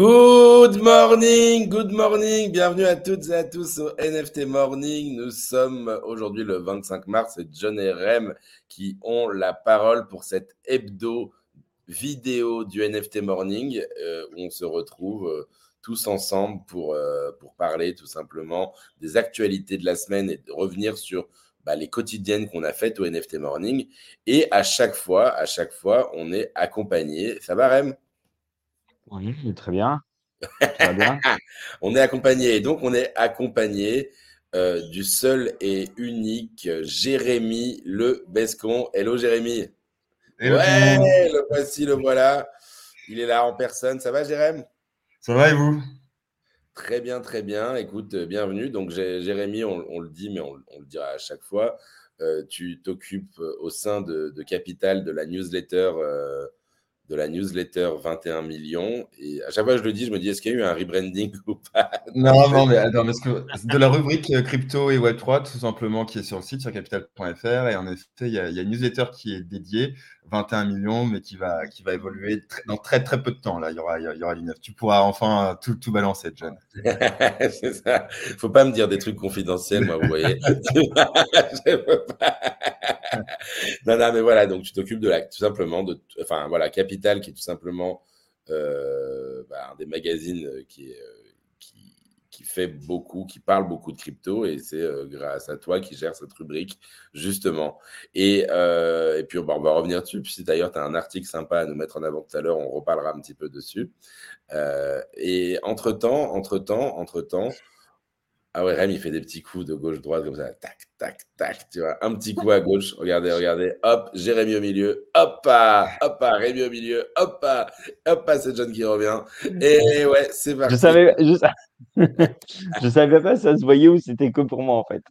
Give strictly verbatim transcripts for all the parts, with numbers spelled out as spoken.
Good morning, good morning, bienvenue à toutes et à tous au N F T Morning. Nous sommes aujourd'hui le vingt-cinq mars, c'est John et Rem qui ont la parole pour cette hebdo vidéo du N F T Morning euh, où on se retrouve euh, tous ensemble pour, euh, pour parler tout simplement des actualités de la semaine et de revenir sur bah, les quotidiennes qu'on a faites au N F T Morning. Et à chaque fois, à chaque fois, on est accompagné. Ça va, Rem ? Oui, très bien. Tout va bien. On est accompagné, et donc on est accompagné euh, du seul et unique Jérémy Le Bescon. Hello Jérémy. Hello tout le Ouais, monde, le voici, le voilà. Il est là en personne. Ça va, Jérémy? ça va et vous? Très bien, très bien. Écoute, euh, bienvenue. Donc Jé- Jérémy, on, on le dit, mais on, on le dira à chaque fois. Euh, tu t'occupes euh, au sein de, de Capital de la newsletter euh, de la newsletter vingt et un millions. Et à chaque fois que je le dis, je me dis, est-ce qu'il y a eu un rebranding ou pas? Non, Non, c'est- non, mais attends, parce que c'est de la rubrique euh, crypto et web trois, tout simplement, qui est sur le site, sur capital point f r. Et en effet, il y, a il y a une newsletter qui est dédiée, vingt et un millions, mais qui va, qui va évoluer très- dans très, très peu de temps. Là, il y aura, il y aura du neuf. Tu pourras enfin euh, tout, tout balancer, John. C'est ça. Faut pas me dire des trucs confidentiels, moi, vous voyez. Je peux pas. Non, non, mais voilà, donc tu t'occupes de la, tout simplement de, enfin voilà, Capital, qui est tout simplement euh, bah, un des magazines qui est, euh, qui, qui fait beaucoup, qui parle beaucoup de crypto, et c'est euh, grâce à toi qui gère cette rubrique, justement. Et, euh, et puis, bah, on va revenir dessus. Puis, si d'ailleurs, tu as un article sympa à nous mettre en avant tout à l'heure, on reparlera un petit peu dessus. Euh, et entre-temps, entre-temps, entre-temps, ah ouais, Rem, il fait des petits coups de gauche-droite comme ça, tac, tac, tac, tu vois, un petit coup à gauche, regardez, regardez, hop, Jérémy au milieu, hop, ah, hop, ah, Rémi au milieu, hop, ah, hop, ah, c'est John qui revient, et ouais, c'est Je parti. savais, je, sa- je savais pas si ça se voyait ou c'était que pour moi en fait.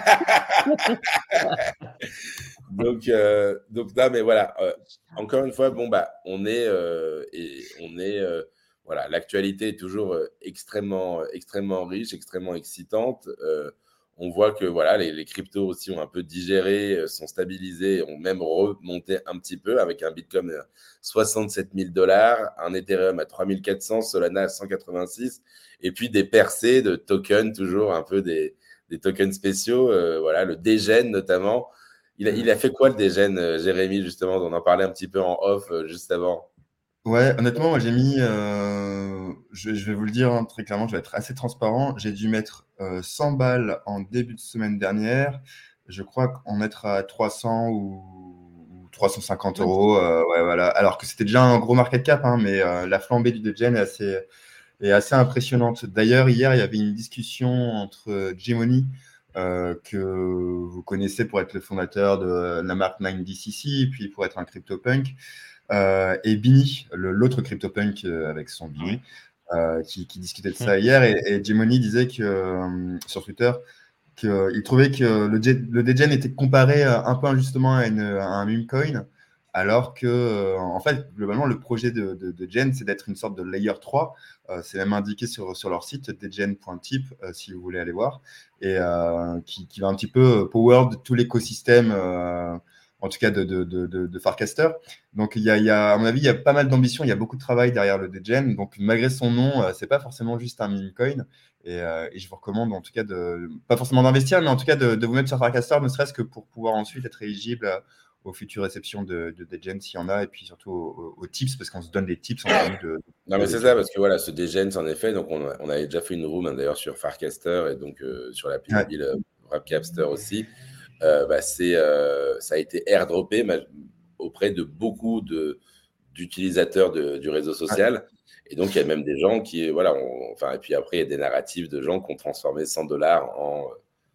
Donc, euh, donc non, mais voilà, euh, encore une fois, bon, bah, on est, euh, et on est, euh, voilà, l'actualité est toujours euh, extrêmement, euh, extrêmement riche, extrêmement excitante. Euh, on voit que voilà, les, les cryptos aussi ont un peu digéré, euh, sont stabilisés, ont même remonté un petit peu avec un Bitcoin à soixante-sept mille dollars, un Ethereum à trois mille quatre cents, Solana à cent quatre-vingt-six, et puis des percées de tokens, toujours un peu des, des tokens spéciaux, euh, voilà, le Degen notamment. Il a, il a fait quoi le dégène, euh, Jérémy, justement? On en parlait un petit peu en off euh, juste avant. Ouais, honnêtement, moi j'ai mis, euh, je, je vais vous le dire hein, très clairement, je vais être assez transparent. J'ai dû mettre euh, cent balles en début de semaine dernière. Je crois qu'on être à trois cents ou, ou trois cent cinquante Ouais. euros. Euh, ouais, voilà. Alors que c'était déjà un gros market cap, hein, mais euh, la flambée du degen est assez, est assez impressionnante. D'ailleurs, hier, il y avait une discussion entre Gemony, euh, que vous connaissez pour être le fondateur de la marque nine D C C, et puis pour être un CryptoPunk. Euh, et Bini, le- l'autre CryptoPunk euh, avec son Bini, euh, qui, qui discutait de ça hier. Et, et Gemony disait que, euh, sur Twitter qu'il trouvait que le, jet- le degen était comparé euh, un peu injustement à, une, à un meme coin, alors que, euh, en fait, globalement, le projet de, de, de Gen, c'est d'être une sorte de layer trois. Euh, c'est même indiqué sur, sur leur site, degen point tip, euh, si vous voulez aller voir, et euh, qui, qui va un petit peu power de tout l'écosystème. Euh, en tout cas de, de, de, de, de Farcaster. Donc, il y, a, il y a, à mon avis, il y a pas mal d'ambition, il y a beaucoup de travail derrière le degen. Donc, malgré son nom, euh, c'est pas forcément juste un meme coin. Et, euh, et je vous recommande en tout cas de, pas forcément d'investir, mais en tout cas de, de vous mettre sur Farcaster, ne serait-ce que pour pouvoir ensuite être éligible à- aux futures réceptions de, de Degen s'il y en a, et puis surtout aux, aux tips, parce qu'on se donne des tips entre nous de, Non, mais c'est d'adhésion. ça, parce que voilà, ce dégène, en effet, donc on, a- on avait déjà fait une room hein, d'ailleurs sur Farcaster et donc euh, sur l'appli Ouais. mobile euh, Rapcapster aussi. Euh, bah, c'est, euh, ça a été airdroppé ma- auprès de beaucoup de, d'utilisateurs de- du réseau Ouais. social. Et donc, il y a même des gens qui, voilà, ont- enfin, et puis après, il y a des narratifs de gens qui ont transformé cent dollars en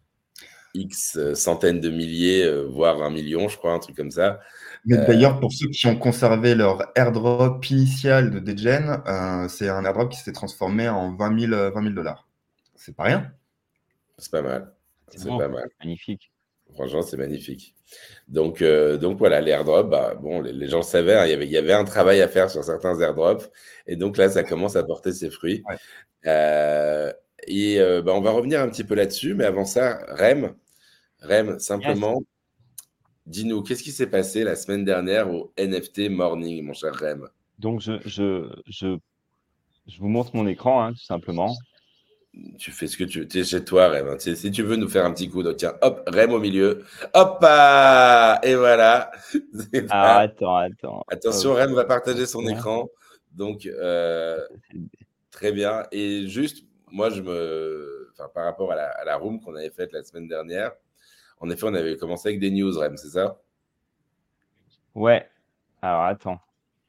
X euh, centaines de milliers, euh, voire un million, je crois, un truc comme ça. Mais Euh, d'ailleurs, pour ceux qui ont conservé leur airdrop initial de Degen, euh, c'est un airdrop qui s'est transformé en vingt mille, euh, vingt mille dollars. C'est pas rien. c'est pas mal. C'est C'est beau, pas mal. magnifique. Franchement, c'est magnifique. Donc, euh, donc voilà, les airdrops, bah, bon, les, les gens le savaient, hein, il y avait, il y avait un travail à faire sur certains airdrops. Et donc là, ça commence à porter ses fruits. Ouais. Euh, et euh, bah, on va revenir un petit peu là-dessus. Mais avant ça, Rem, Rem, Yes. simplement, dis-nous, qu'est-ce qui s'est passé la semaine dernière au N F T Morning, mon cher Rem? Donc je, je, je je vous montre mon écran, hein, tout simplement. Tu fais ce que tu veux. Tu es chez toi, Rem. hein. Tu sais, Si tu veux nous faire un petit coup, donc tiens, hop, Rem au milieu. Hop, ah, et voilà. C'est Alors, pas- attends, attends. Attention, Hop, Rem va hop partager son là. écran. Donc, euh, Ça, c'est- très bien. Et juste, moi, je me. Enfin, par rapport à la, à la room qu'on avait faite la semaine dernière, en effet, on avait commencé avec des news, Rem, c'est ça? Ouais. Alors, attends.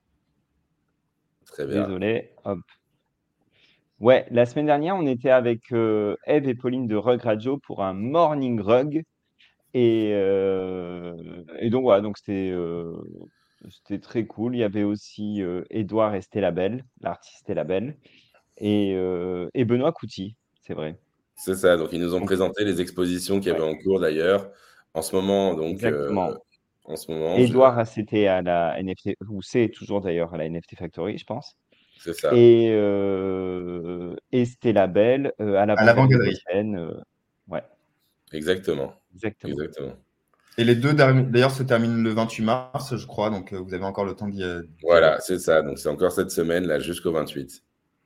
Très bien. Désolé. Hop. Ouais, la semaine dernière, on était avec euh, Eve et Pauline de Rug Radio pour un morning rug. Et, euh, et donc, voilà, donc c'était euh, c'était très cool. Il y avait aussi euh, Edouard et Stella Bell, l'artiste Stella Bell, et, euh, et Benoît Couty, c'est vrai. C'est ça. Donc, ils nous ont Donc, présenté les expositions qu'il y avait ouais, en cours d'ailleurs. En ce moment, donc, euh, exactement. en ce moment, je... Edouard, c'était à la N F T, ou c'est toujours d'ailleurs à la N F T Factory, je pense. c'est ça. Et, euh, et Stella Bell euh, à À l'avant-galerie l'avant-galerie. Mécène. euh, ouais, Exactement. exactement. Exactement. Et les deux, derni- d'ailleurs, se terminent le vingt-huit mars, je crois, donc euh, vous avez encore le temps d'y euh, d'y aller. Voilà, c'est ça. Donc, c'est encore cette semaine, là, jusqu'au vingt-huit.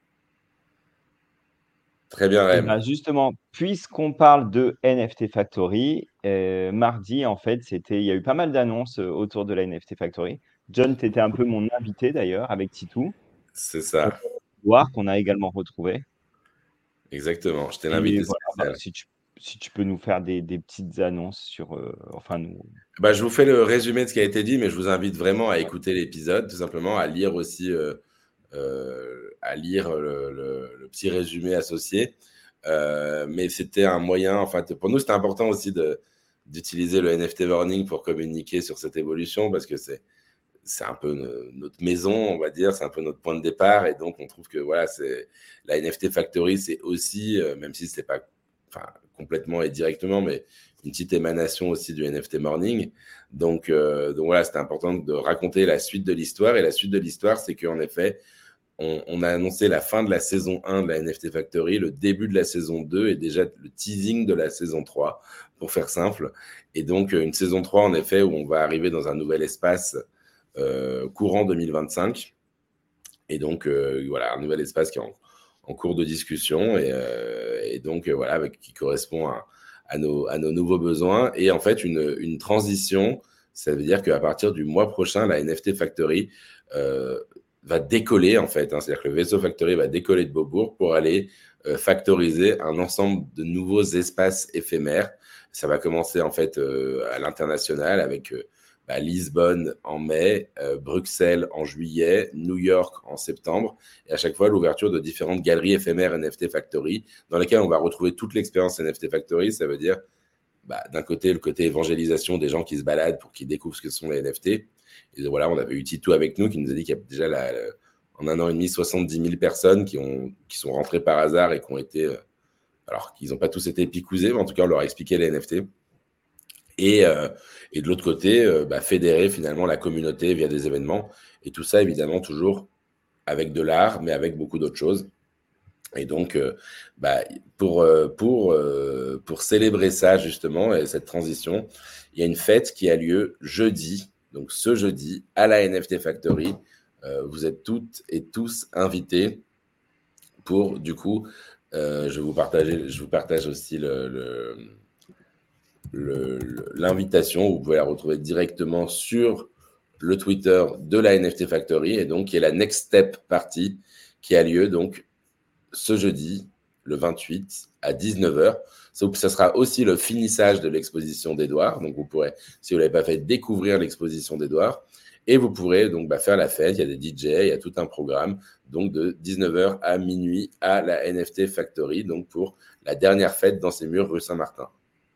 Très bien, Et Rem. ben justement, puisqu'on parle de N F T Factory, euh, mardi, en fait, c'était, il y a eu pas mal d'annonces euh, autour de la N F T Factory. John, tu étais un peu mon invité d'ailleurs, avec Titou, C'est euh, ça. War, qu'on a également retrouvé. Exactement. Je t'ai Et l'invité voilà, bah, spécial. si tu, si tu peux nous faire des, des petites annonces sur, euh, enfin, nous. Bah, je vous fais le résumé de ce qui a été dit, mais je vous invite vraiment à Ouais. écouter l'épisode, tout simplement, à lire aussi, euh, euh, à lire le, le- le petit résumé associé. Euh, mais c'était un moyen, enfin, pour nous, c'était important aussi de, d'utiliser le N F T Warning pour communiquer sur cette évolution parce que c'est, c'est un peu no- notre maison, on va dire, c'est un peu notre point de départ. Et donc, on trouve que voilà, c'est, la N F T Factory, c'est aussi, euh, même si c'est pas enfin, complètement et directement, mais une petite émanation aussi du N F T Morning. Donc, euh, donc voilà, c'était important de raconter la suite de l'histoire. Et la suite de l'histoire, c'est qu'en effet, on, on a annoncé la fin de la saison un de la N F T Factory, le début de la saison deux et déjà le teasing de la saison trois, pour faire simple. Et donc, une saison trois, en effet, où on va arriver dans un nouvel espace euh, courant deux mille vingt-cinq. Et donc, euh, voilà, un nouvel espace qui est en, en cours de discussion et, euh, et donc, euh, voilà, avec, qui correspond à, à, nos, à nos nouveaux besoins. Et en fait, une, une transition, ça veut dire qu'à partir du mois prochain, la N F T Factory euh, va décoller, en fait. Hein, c'est-à-dire que le vaisseau Factory va décoller de Beaubourg pour aller euh, factoriser un ensemble de nouveaux espaces éphémères. Ça va commencer, en fait, euh, à l'international avec... Euh, bah, Lisbonne en mai, euh, Bruxelles en juillet, New York en septembre, et à chaque fois l'ouverture de différentes galeries éphémères N F T Factory, dans lesquelles on va retrouver toute l'expérience N F T Factory. Ça veut dire, bah, d'un côté, le côté évangélisation des gens qui se baladent pour qu'ils découvrent ce que sont les N F T. Et voilà, on avait eu Tito avec nous qui nous a dit qu'il y a déjà, la, la, en un an et demi, soixante-dix mille personnes qui, ont, qui sont rentrées par hasard et qui ont été, euh, alors qu'ils n'ont pas tous été picousés, mais en tout cas, on leur a expliqué les N F T. Et, euh, et de l'autre côté, euh, bah, fédérer finalement la communauté via des événements. Et tout ça, évidemment, toujours avec de l'art, mais avec beaucoup d'autres choses. Et donc, euh, bah, pour, euh, pour, euh, pour célébrer ça, justement, et cette transition, il y a une fête qui a lieu jeudi, donc ce jeudi, à la N F T Factory. Euh, vous êtes toutes et tous invités pour, du coup, euh, je, vous partager, je vous partage aussi le... le Le, le, l'invitation, vous pouvez la retrouver directement sur le Twitter de la N F T Factory, et donc qui est la Next Step Party qui a lieu donc ce jeudi, le vingt-huit à dix-neuf heures. Ça, ça sera aussi le finissage de l'exposition d'Edouard. Donc vous pourrez, si vous ne l'avez pas fait, découvrir l'exposition d'Edouard. Et vous pourrez donc bah, faire la fête. Il y a des D J, il y a tout un programme. Donc de dix-neuf heures à minuit à la N F T Factory, donc pour la dernière fête dans ces murs rue Saint-Martin.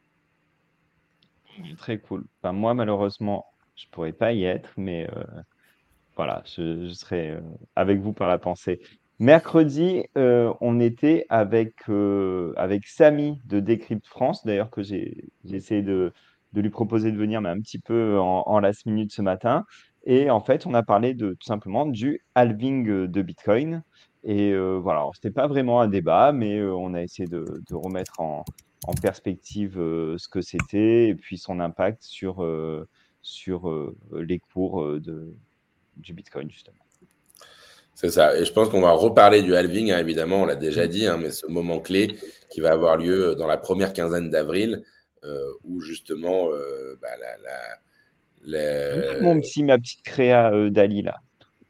Très cool. Enfin, moi, malheureusement, je pourrais pas y être, mais euh, voilà, je, je serai euh, avec vous par la pensée. Mercredi, euh, on était avec, euh, avec Samy de Decrypt France, d'ailleurs, que j'ai j'ai essayé de, de lui proposer de venir, mais un petit peu en, en last minute ce matin. Et en fait, on a parlé de, tout simplement du halving euh, de Bitcoin. Et euh, voilà, alors, c'était pas vraiment un débat, mais euh, on a essayé de, de remettre en, en perspective euh, ce que c'était et puis son impact sur, euh, sur euh, les cours euh, de, du Bitcoin, justement. C'est ça. Et je pense qu'on va reparler du halving, hein, évidemment, on l'a déjà dit, hein, mais ce moment clé qui va avoir lieu dans la première quinzaine d'avril, euh, où justement, euh, bah, la, la, la... Mon petit, ma petite créa euh, Dali, là.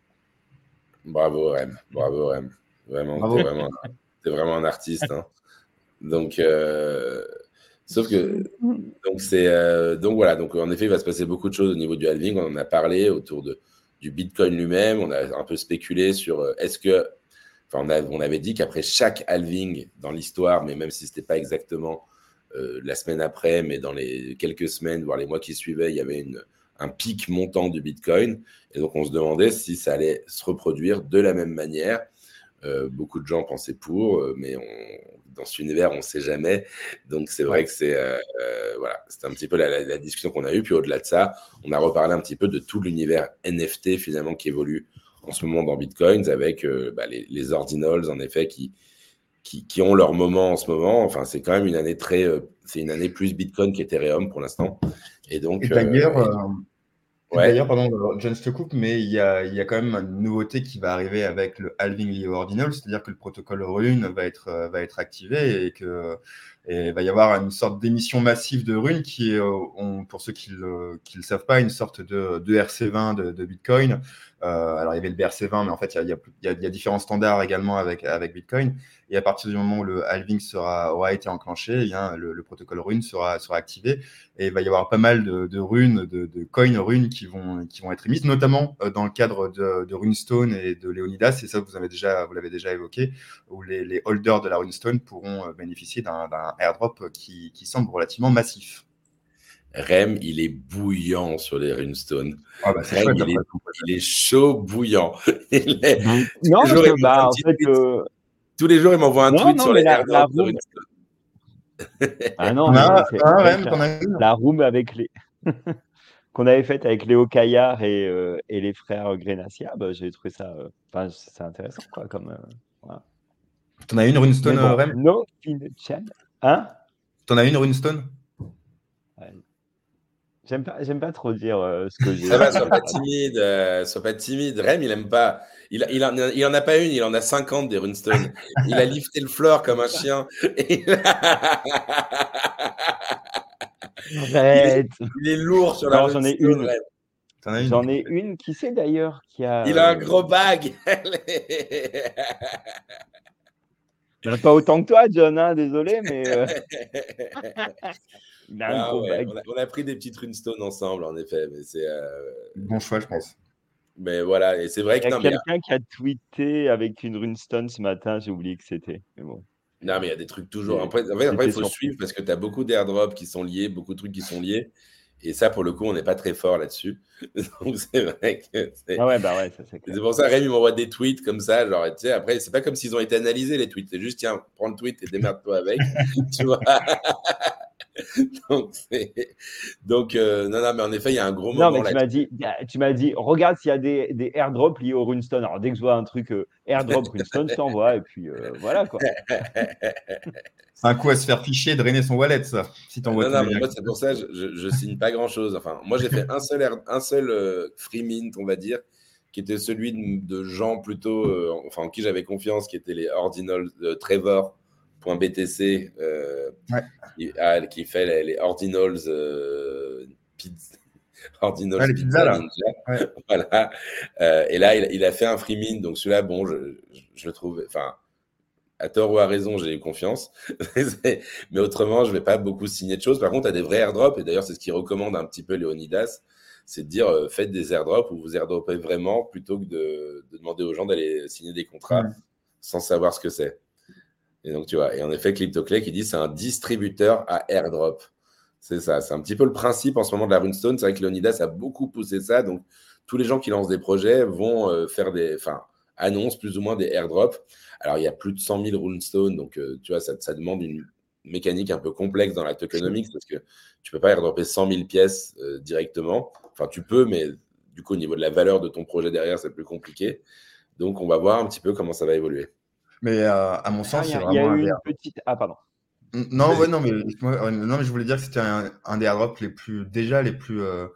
Bravo, Rem. Bravo, Rem. Vraiment, t'es vraiment, t'es vraiment un artiste. Hein. Donc, euh... sauf que, donc, c'est, euh... donc voilà. Donc, en effet, il va se passer beaucoup de choses au niveau du halving. On en a parlé autour de, du Bitcoin lui-même. On a un peu spéculé sur euh, est-ce que, enfin, on, a, on avait dit qu'après chaque halving dans l'histoire, mais même si c'était pas exactement euh, la semaine après, mais dans les quelques semaines, voire les mois qui suivaient, il y avait une un pic montant du Bitcoin. Et donc, on se demandait si ça allait se reproduire de la même manière. Euh, beaucoup de gens pensaient pour, euh, mais on, dans cet univers, on ne sait jamais. Donc, c'est vrai ouais. que c'est euh, euh, voilà, c'était un petit peu la, la, la discussion qu'on a eue. Puis, au-delà de ça, on a reparlé un petit peu de tout l'univers N F T, finalement, qui évolue en ce moment dans Bitcoin, avec euh, bah, les, les ordinals, en effet, qui, qui, qui ont leur moment en ce moment. Enfin, c'est quand même une année très... Euh, c'est une année plus Bitcoin qu'Ethereum, pour l'instant. Et donc... Et d'ailleurs... Euh, euh... Ouais. D'ailleurs, pardon, John, je te coupe, mais il y, a, il y a quand même une nouveauté qui va arriver avec le halving lié au ordinal, c'est-à-dire que le protocole Rune va être, va être activé et que et va y avoir une sorte d'émission massive de Rune qui est, on, pour ceux qui ne le, qui le savent pas, une sorte de, de R C vingt de, de Bitcoin. Euh, alors, il y avait le B R C vingt, mais en fait, il y a, il y a, il y a différents standards également avec, avec Bitcoin. Et à partir du moment où le halving sera, aura été enclenché, eh bien, le, le protocole Rune sera, sera activé. Et il va y avoir pas mal de, de runes, de, de coins runes qui vont, qui vont être émises, notamment dans le cadre de, de Runestone et de Leonidas. Et ça, vous, avez déjà, vous l'avez déjà évoqué, où les, les holders de la Runestone pourront bénéficier d'un, d'un airdrop qui, qui semble relativement massif. Rem, il est bouillant sur les Runestone. Ah bah, Rem, il, est, il est chaud bouillant. Il est, non, parce que, bah, en fait, euh... tous les jours, il m'envoie un non, tweet non, sur les la, airdrops la de room... Runestone. Ah non, ah, mais c'est, ah, en fait, Rem, la, la room avec les... qu'on avait faite avec Léo Caillard et, euh, et les frères Grenassia, bah, j'ai trouvé ça... Enfin, euh... c'est intéressant, quoi, comme... Euh, voilà. T'en as une Runestone, bon, Rem? No Chain. Hein? T'en as une Runestone? Ouais. J'aime pas, j'aime pas trop dire euh, ce que j'ai. Ça va, sois pas timide, euh, sois pas timide. Rem, il aime pas. Il, il, en, il en a pas une, il en a cinquante des Runestone. Il a lifté le floor comme un chien. Et il, Arrête. il, est, il est lourd sur la non, j'en ai une. T'en as une. J'en ai une. Qui sait d'ailleurs qui a. Il a un gros bag. Pas autant que toi, John. Hein, désolé, mais. Euh... Il a un ah, gros ouais. bag. On a, on a pris des petites Runestone ensemble, en effet. Mais c'est. Euh... Bon choix, je pense. Mais voilà, et c'est vrai que. Il y a non, quelqu'un mais... qui a tweeté avec une Runestone ce matin. J'ai oublié que c'était. Mais bon. Non, mais il y a des trucs toujours. Après, en fait, après il faut sur... suivre parce que tu as beaucoup d'airdrops qui sont liés, beaucoup de trucs qui sont liés. Et ça, pour le coup, on n'est pas très fort là-dessus. Donc, c'est vrai que c'est. Ah ouais, bah ouais, ça c'est clair. C'est pour ça, Rémi m'envoie des tweets comme ça. Genre, tu sais, après, c'est pas comme s'ils ont été analysés, les tweets. C'est juste, tiens, prends le tweet et démerde-toi avec. Tu vois. Donc, c'est... Donc euh, non, non, mais en effet, il y a un gros moment. Non, mais tu m'as dit, tu m'as dit, regarde s'il y a des, des airdrops liés au Runestone. Alors, dès que je vois un truc euh, airdrop Runestone, je t'envoie. Et puis, euh, voilà, quoi. C'est un coup à se faire ficher, drainer son wallet, ça. Si t'envoies non, non, mais moi, c'est pour ça, je, je, je signe pas grand-chose. Enfin, moi, j'ai fait un seul, air, un seul euh, free mint, on va dire, qui était celui de, de gens plutôt, euh, enfin, en qui j'avais confiance, qui étaient les ordinals de Trevor.btc, euh, ouais. qui, ah, qui fait les, les ordinals euh, pizza, ordinals ah, pizza, pizza, ninja. Ouais. Voilà. Euh, et là, il, il a fait un free mint, donc celui-là, bon, je, je, je le trouve, enfin, à tort ou à raison, j'ai eu confiance. Mais autrement, je ne vais pas beaucoup signer de choses. Par contre, tu as des vrais airdrops, et d'ailleurs, c'est ce qu'il recommande un petit peu Leonidas, c'est de dire, euh, faites des airdrops où vous airdropez vraiment, plutôt que de, de demander aux gens d'aller signer des contrats mmh. sans savoir ce que c'est. Et donc, tu vois, et en effet, CryptoClay qui dit c'est un distributeur à airdrop. C'est ça, c'est un petit peu le principe en ce moment de la Runestone. C'est vrai que Leonidas a beaucoup poussé ça. Donc, tous les gens qui lancent des projets vont euh, faire des, enfin, annoncent plus ou moins des airdrops. Alors, il y a plus de cent mille Runestone, donc euh, tu vois, ça, ça demande une mécanique un peu complexe dans la tokenomics parce que tu ne peux pas airdropper cent mille pièces euh, directement. Enfin, tu peux, mais du coup, au niveau de la valeur de ton projet derrière, c'est plus compliqué. Donc, on va voir un petit peu comment ça va évoluer. Mais euh, à mon sens, ah, c'est a, vraiment. Il y a un eu des... une petite. Ah, pardon. Non, ouais, non, mais, non, mais je voulais dire que c'était un, un des airdrops les plus, déjà les plus. Euh,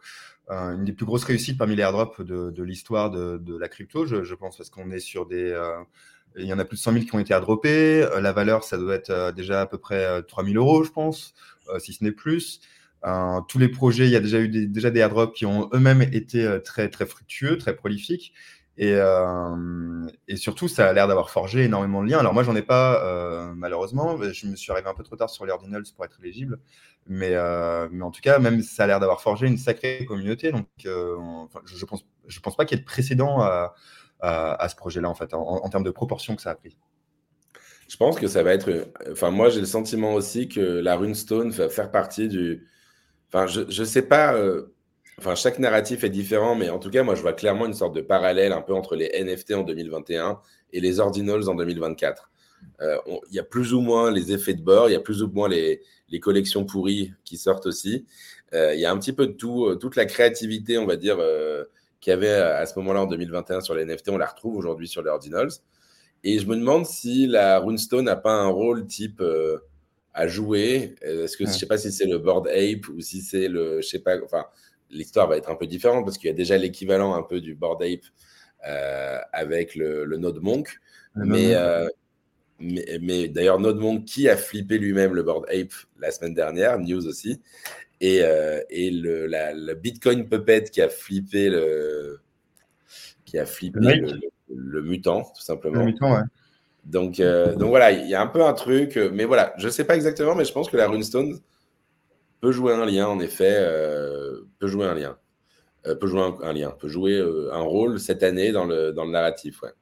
euh, une des plus grosses réussites parmi les airdrops de, de l'histoire de, de la crypto, je, je pense, parce qu'on est sur des... Euh, il y en a plus de cent mille qui ont été airdroppés. Euh, la valeur, ça doit être euh, déjà à peu près euh, trois mille euros, je pense, euh, si ce n'est plus. Euh, tous les projets, il y a déjà eu des, déjà des airdrops qui ont eux-mêmes été euh, très, très fructueux, très prolifiques. Et, euh, et surtout, ça a l'air d'avoir forgé énormément de liens. Alors moi, j'en ai pas, euh, malheureusement. Je me suis arrivé un peu trop tard sur les ordinals pour être éligible. Mais, euh, mais en tout cas, même ça a l'air d'avoir forgé une sacrée communauté. Donc, euh, enfin, je, je pense, je pense pas qu'il y ait de précédent à, à, à ce projet-là, en fait, en, en termes de proportion que ça a pris. Je pense que ça va être. Enfin, moi, j'ai le sentiment aussi que la runestone va faire partie du. Enfin, je ne sais pas. euh, Enfin, chaque narratif est différent, mais en tout cas, moi, je vois clairement une sorte de parallèle un peu entre les N F T en deux mille vingt et un et les ordinals en deux mille vingt-quatre. Euh, on- Il y a plus ou moins les effets de bord, il y a plus ou moins les, les collections pourries qui sortent aussi. Euh, il y a un petit peu de tout, euh, toute la créativité, on va dire, euh, qu'il y avait à, à ce moment-là en deux mille vingt et un sur les N F T, on la retrouve aujourd'hui sur les ordinals. Et je me demande si la runestone n'a pas un rôle type euh, à jouer. Euh, Est-ce que je Ouais. sais pas si c'est le Bored Ape ou si c'est le, je sais pas. Enfin, l'histoire va être un peu différente parce qu'il y a déjà l'équivalent un peu du Bored Ape euh, avec le, le Node Monk. Le Mais, nom, euh, mais, mais d'ailleurs, Node Monk qui a flippé lui-même le Bored Ape la semaine dernière, news aussi, et, euh, et le, la, le Bitcoin Puppet qui a flippé le, qui a le flippé le, Nike, le, le mutant, tout le simplement. mutant, ouais. Donc, euh, donc voilà, il y a un peu un truc, euh, mais voilà, je sais pas exactement, mais je pense que la runestone peut jouer un lien, en effet, euh, peut jouer un lien, euh, peut jouer un, un lien, peut jouer euh, un rôle cette année dans le, dans le narratif, ouais.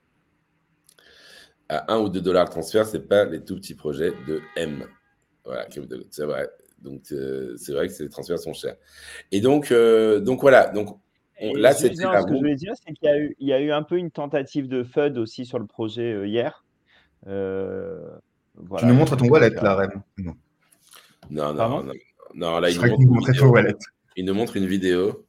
À un ou deux dollars de transfert, c'est pas les tout petits projets de M. Voilà, c'est vrai. Donc, euh, c'est vrai que ces transferts sont chers. Et donc, euh, donc voilà, donc on- Et là, juste, c'était non, la ce que je roue. voulais dire, c'est qu'il y a eu, il y a eu un peu une tentative de F U D aussi sur le projet euh, hier. Euh, Tu nous voilà, il y a montres ton quelqu'un wallet, qui là, a. Rem. Non. Non, non, Pardon? non, non, là, Je il nous ferais que montre nous une montrer ton vidéo. wallet. Il nous montre une vidéo.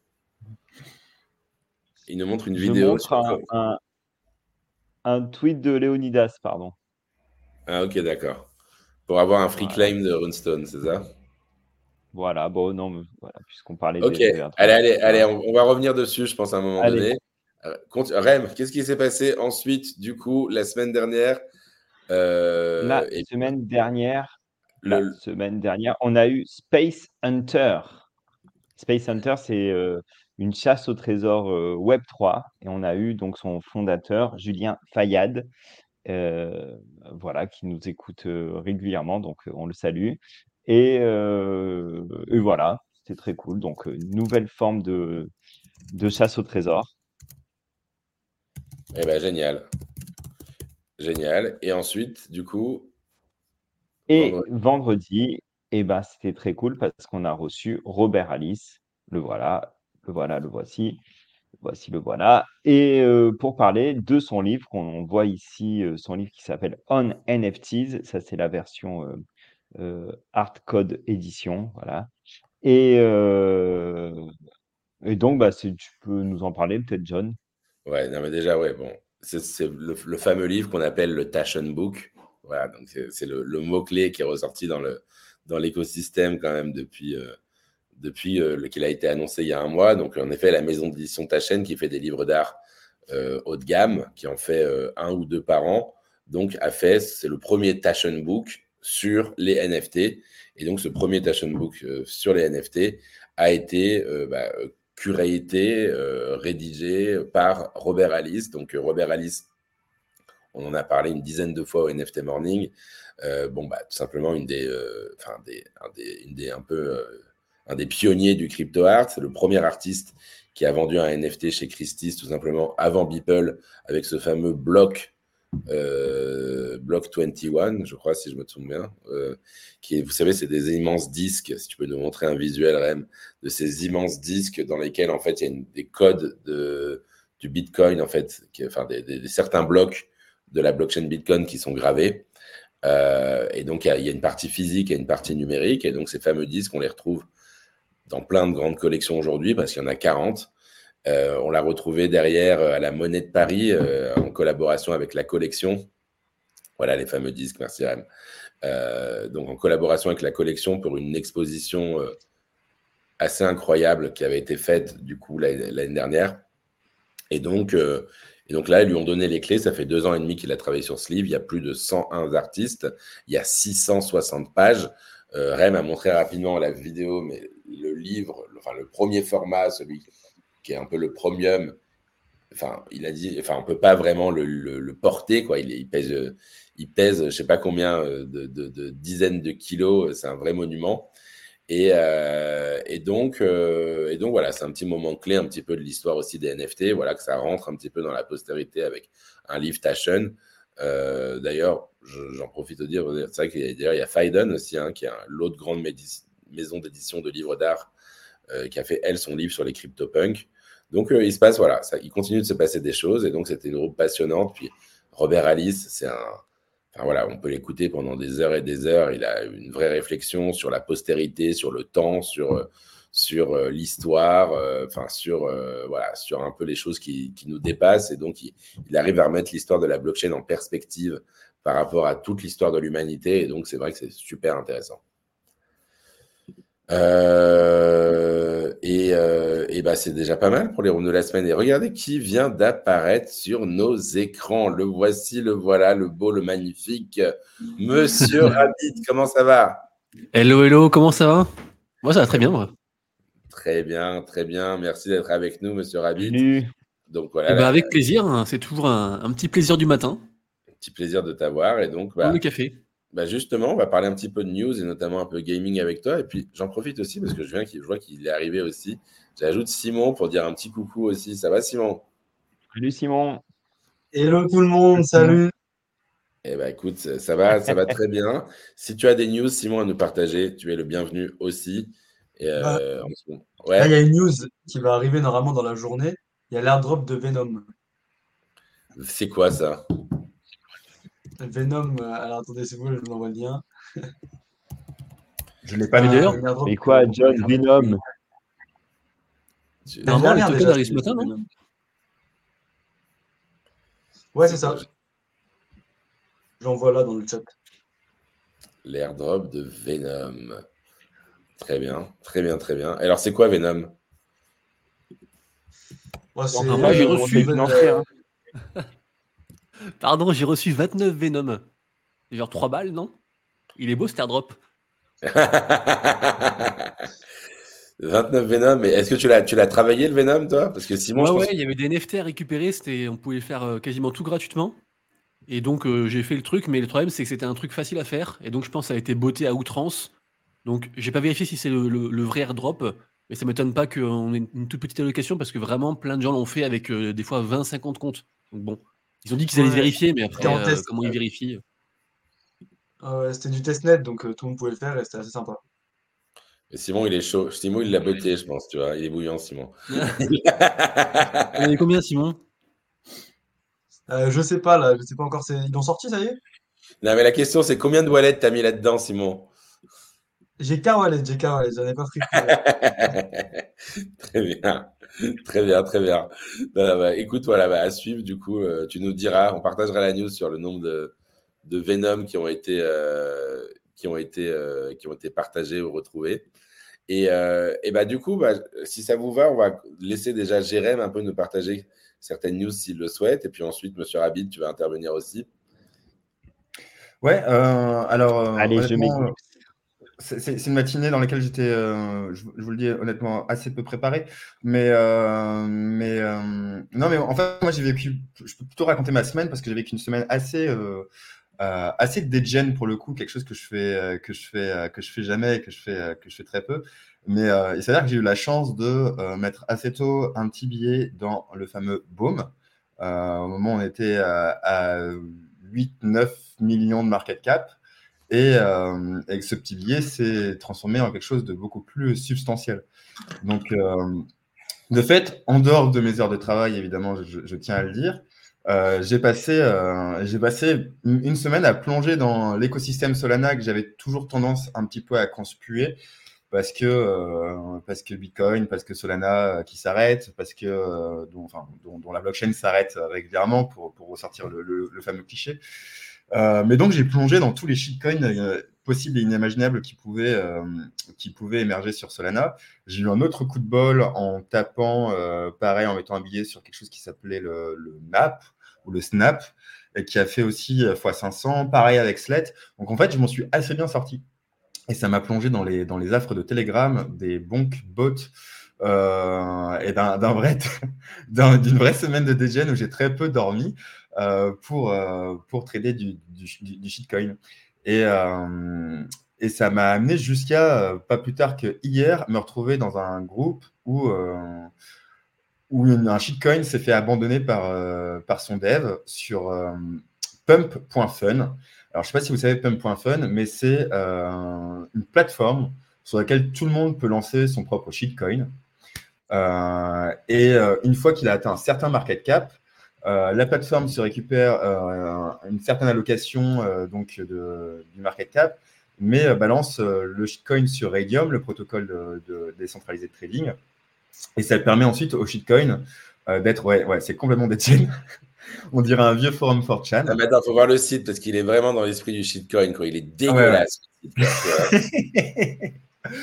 Il nous montre une Je vidéo montre sur. un, un, un tweet de Léonidas, pardon. Ah, ok, d'accord. Pour avoir un free Voilà. claim de runestone, c'est ça? Voilà, bon, non, mais voilà, puisqu'on parlait Ok, des, des allez, airdrops, allez, allez, et cetera. on, on va revenir dessus, je pense, à un moment Allez, donné. Euh, conti- Rem, qu'est-ce qui s'est passé ensuite, du coup, la semaine dernière? la Euh, et semaine dernière, la le, semaine dernière, on a eu Space Hunter. Space Hunter, c'est euh, une chasse au trésor euh, web trois, et on a eu donc son fondateur, Julien Fayad, euh, voilà, qui nous écoute euh, régulièrement, donc euh, on le salue. Et, euh, et voilà, c'était très cool. Donc, euh, une nouvelle forme de, de chasse au trésor. eh ben, génial, génial. Et ensuite, du coup, Et vendredi. vendredi, eh ben, c'était très cool parce qu'on a reçu Robert Alice. Le voilà, le voilà, le voici. Voici le voilà. Et euh, pour parler de son livre, qu'on voit ici, euh, son livre qui s'appelle On N F Ts. Ça, c'est la version euh, euh, Hardcode édition. Voilà. Et, euh, et donc, bah, c'est- tu peux nous en parler peut-être, John. Ouais, non, mais déjà, ouais, bon, c'est c'est le, le fameux livre qu'on appelle le Taschen Book. Voilà, donc c'est c'est le, le mot-clé qui est ressorti dans le, dans l'écosystème quand même depuis, euh, depuis euh, le- qu'il a été annoncé il y a un mois. Donc, en effet, la maison d'édition Taschen qui fait des livres d'art euh, haut de gamme, qui en fait euh, un ou deux par an, donc a fait, c'est le premier Taschen Book sur les N F T. Et donc, ce premier Taschen Book euh, sur les N F T a été euh, bah, curaté, euh, rédigé par Robert Alice. Donc, euh, Robert Alice, on en a parlé une dizaine de fois au N F T Morning. Euh, bon, bah, tout simplement, une des, euh, enfin, des, un des, une des, un peu, euh, un des pionniers du crypto art. C'est le premier artiste qui a vendu un N F T chez Christie's, tout simplement, avant Beeple, avec ce fameux bloc, euh, bloc vingt et un, je crois, si je me souviens bien. Euh, qui est, vous savez, c'est des immenses disques. Si tu peux nous montrer un visuel, Rem, de ces immenses disques dans lesquels, en fait, il y a une, des codes de, du Bitcoin, en fait, qui, enfin, des, des, des certains blocs de la blockchain Bitcoin qui sont gravés. Euh, et donc, il y, a, il y a une partie physique et une partie numérique. Et donc, ces fameux disques, on les retrouve dans plein de grandes collections aujourd'hui parce qu'il y en a quarante. Euh, on l'a retrouvé derrière à la Monnaie de Paris euh, en collaboration avec la collection. Voilà les fameux disques, merci Rem. Euh, donc, en collaboration avec la collection pour une exposition euh, assez incroyable qui avait été faite du coup l'année, l'année dernière. Et donc, euh, et donc là, ils lui ont donné les clés. Ça fait deux ans et demi qu'il a travaillé sur ce livre. Il y a plus de cent un artistes. Il y a six cent soixante pages. Euh, Rem a montré rapidement la vidéo, mais le livre, enfin le premier format, celui qui est un peu le premium, enfin, il a dit, enfin, on peut pas vraiment le, le, le porter, quoi. Il, il pèse, il pèse, je sais pas combien de, de, de dizaines de kilos. C'est un vrai monument. Et, euh, et donc, euh, et donc voilà, c'est un petit moment clé, un petit peu de l'histoire aussi des N F T. Voilà, que ça rentre un petit peu dans la postérité avec un livre Taschen. Euh, d'ailleurs, je, j'en profite de dire, c'est vrai qu'il y a, d'ailleurs, il y a Phaidon aussi, hein, qui est un, l'autre grande médi- maison d'édition de livres d'art, euh, qui a fait elle son livre sur les CryptoPunks. Donc euh, il se passe, voilà, ça, il continue de se passer des choses, et donc c'était une groupe passionnante. Puis Robert Alice, c'est un, enfin voilà, on peut l'écouter pendant des heures et des heures. Il a une vraie réflexion sur la postérité, sur le temps, sur euh, sur euh, l'histoire, euh, enfin sur euh, voilà, sur un peu les choses qui, qui nous dépassent. Et donc il, il arrive à remettre l'histoire de la blockchain en perspective par rapport à toute l'histoire de l'humanité. Et donc c'est vrai que c'est super intéressant. Euh, et euh, et bah, c'est déjà pas mal pour les rooms de la semaine. Et regardez qui vient d'apparaître sur nos écrans. Le voici, le voilà, le beau, le magnifique Monsieur Rabbit. Comment ça va? Hello, hello, comment ça va? Moi, ça va très bien, moi. Très bien, très bien. Merci d'être avec nous, Monsieur Rabbit. Salut. Donc Eh voilà, ben, la- avec plaisir, hein, c'est toujours un, un petit plaisir du matin. petit plaisir de t'avoir. Et donc, Prendre bah, le café. bah justement, on va parler un petit peu de news et notamment un peu gaming avec toi. Et puis, j'en profite aussi parce que je viens, qu'il- je vois qu'il est arrivé aussi. J'ajoute Simon pour dire un petit coucou aussi. Ça va, Simon? Salut Simon. Hello tout le monde, salut. Eh ben, écoute, ça ça va, ça va très bien. Si tu as des news, Simon, à nous partager, tu es le bienvenu aussi. Et, Bah, euh, en ce moment- là, il y a ouais, une news qui va arriver normalement dans la journée. Il y a l'airdrop de Venom. c'est quoi ça? Venom, euh, alors attendez, c'est bon, je vous envoie le lien. Je l'ai pas Mais vu. d'ailleurs- Un airdrop Mais quoi, que- John Venom? Tu- L'année Normalement, les dernière, tokens déjà, arrivent ce c'était matin, non? Venom. Ouais, c'est ça. quoi, J'envoie là dans le chat. l'airdrop de Venom. Très bien, très bien, très bien. Alors, c'est quoi Venom? Ouais, c'est, Ah, moi, j'ai euh, reçu- en fait, financier, hein. Pardon, j'ai reçu vingt-neuf Venom. C'est genre trois balles, non? Il est beau cet airdrop. vingt-neuf Venom, mais est-ce que tu l'as, tu l'as travaillé le Venom, toi? Parce que Simon, Ouais, je pense ouais, il y avait des N F T à récupérer, c'était, on pouvait le faire euh, quasiment tout gratuitement. Et donc, euh, j'ai fait le truc, mais le problème, c'est que c'était un truc facile à faire. Et donc, je pense que ça a été botté à outrance. Donc, j'ai pas vérifié si c'est le, le- le vrai airdrop, mais ça m'étonne pas qu'on ait une, une toute petite allocation parce que vraiment, plein de gens l'ont fait avec euh, des fois vingt cinquante comptes. Donc, bon, ils ont dit qu'ils allaient Ouais, vérifier, mais après, c'était en euh, test. comment ils vérifient? Ah ouais, c'était du testnet, donc euh, tout le monde pouvait le faire et c'était assez sympa. Et Simon, il est chaud. Simon, il l'a botté, je pense, tu vois. Il est bouillant, Simon. On avait combien, Simon? Euh, je sais pas là, je sais pas encore. c'est- Ils l'ont sorti, ça y est? Non, mais la question, c'est combien de wallets t'as mis là-dedans, Simon? J'ai qu'un wallet, j'ai qu'un wallet, j'en ai pas pris plus. Très bien, très bien, très bien. Non, non, bah, écoute, voilà, bah, à suivre, du coup, euh, tu nous diras, on partagera la news sur le nombre de, de Venom qui ont été, euh, qui ont été, euh, qui ont été partagés ou retrouvés. Et, euh, et bah, du coup, bah, si ça vous va, on va laisser déjà Jérém un peu nous partager certaines news s'il le souhaite. Et puis ensuite, Monsieur Rabbit, tu vas intervenir aussi. Ouais, euh, alors euh, Allez, je honnêtement, m'équipe. c'est c'est- c'est une matinée dans laquelle j'étais, euh, je, je vous le dis honnêtement, assez peu préparé. Mais, euh, mais euh, non, mais en fait, moi j'ai vécu, je peux plutôt raconter ma semaine parce que j'ai vécu une semaine assez, euh, euh, assez dégène pour le coup, quelque chose que je fais, euh, que je fais, euh, que je fais jamais et que je fais, euh, que je fais très peu. Mais euh, il s'avère que j'ai eu la chance de euh, mettre assez tôt un petit billet dans le fameux Baume. Euh, au moment où on était euh, à huit neuf millions de market cap. Et euh, avec ce petit billet, c'est transformé en quelque chose de beaucoup plus substantiel. Donc, euh, de fait, en dehors de mes heures de travail, évidemment, je, je tiens à le dire, euh, j'ai passé, euh, j'ai passé une, une semaine à plonger dans l'écosystème Solana que j'avais toujours tendance un petit peu à conspuer parce que, euh, parce que Bitcoin, parce que Solana euh, qui s'arrête, parce que euh, dont, enfin, dont, dont la blockchain s'arrête régulièrement pour, pour ressortir le, le, le fameux cliché. Euh, mais donc, j'ai plongé dans tous les shitcoins euh, possibles et inimaginables qui pouvaient, euh, qui pouvaient émerger sur Solana. J'ai eu un autre coup de bol en tapant, euh, pareil, en mettant un billet sur quelque chose qui s'appelait le, le N A P ou le Snap, et qui a fait aussi fois cinq cents, pareil avec Slet. Donc en fait, je m'en suis assez bien sorti. Et ça m'a plongé dans les, dans les affres de Telegram, des bonk bots, euh, et d'un, d'un vrai, d'un, d'une vraie semaine de degen où j'ai très peu dormi euh, pour, euh, pour trader du, du, du shitcoin. Et, euh, et ça m'a amené jusqu'à, euh, pas plus tard que hier, me retrouver dans un groupe où, euh, où une, un shitcoin s'est fait abandonner par, euh, par son dev sur euh, pump point fun. Alors, je ne sais pas si vous savez pump point fun, mais c'est euh, une plateforme sur laquelle tout le monde peut lancer son propre shitcoin. Euh, et euh, une fois qu'il a atteint un certain market cap, euh, la plateforme se récupère euh, une certaine allocation euh, donc de, du market cap, mais euh, balance euh, le shitcoin sur Raydium, le protocole de, de décentralisé de trading. Et ça permet ensuite au shitcoin euh, d'être, ouais, ouais, c'est complètement détienne. On dirait un vieux forum four chan. Ah, mais attends, faut voir le site parce qu'il est vraiment dans l'esprit du shitcoin, quoi. Il est dégueulasse. Ouais, ouais.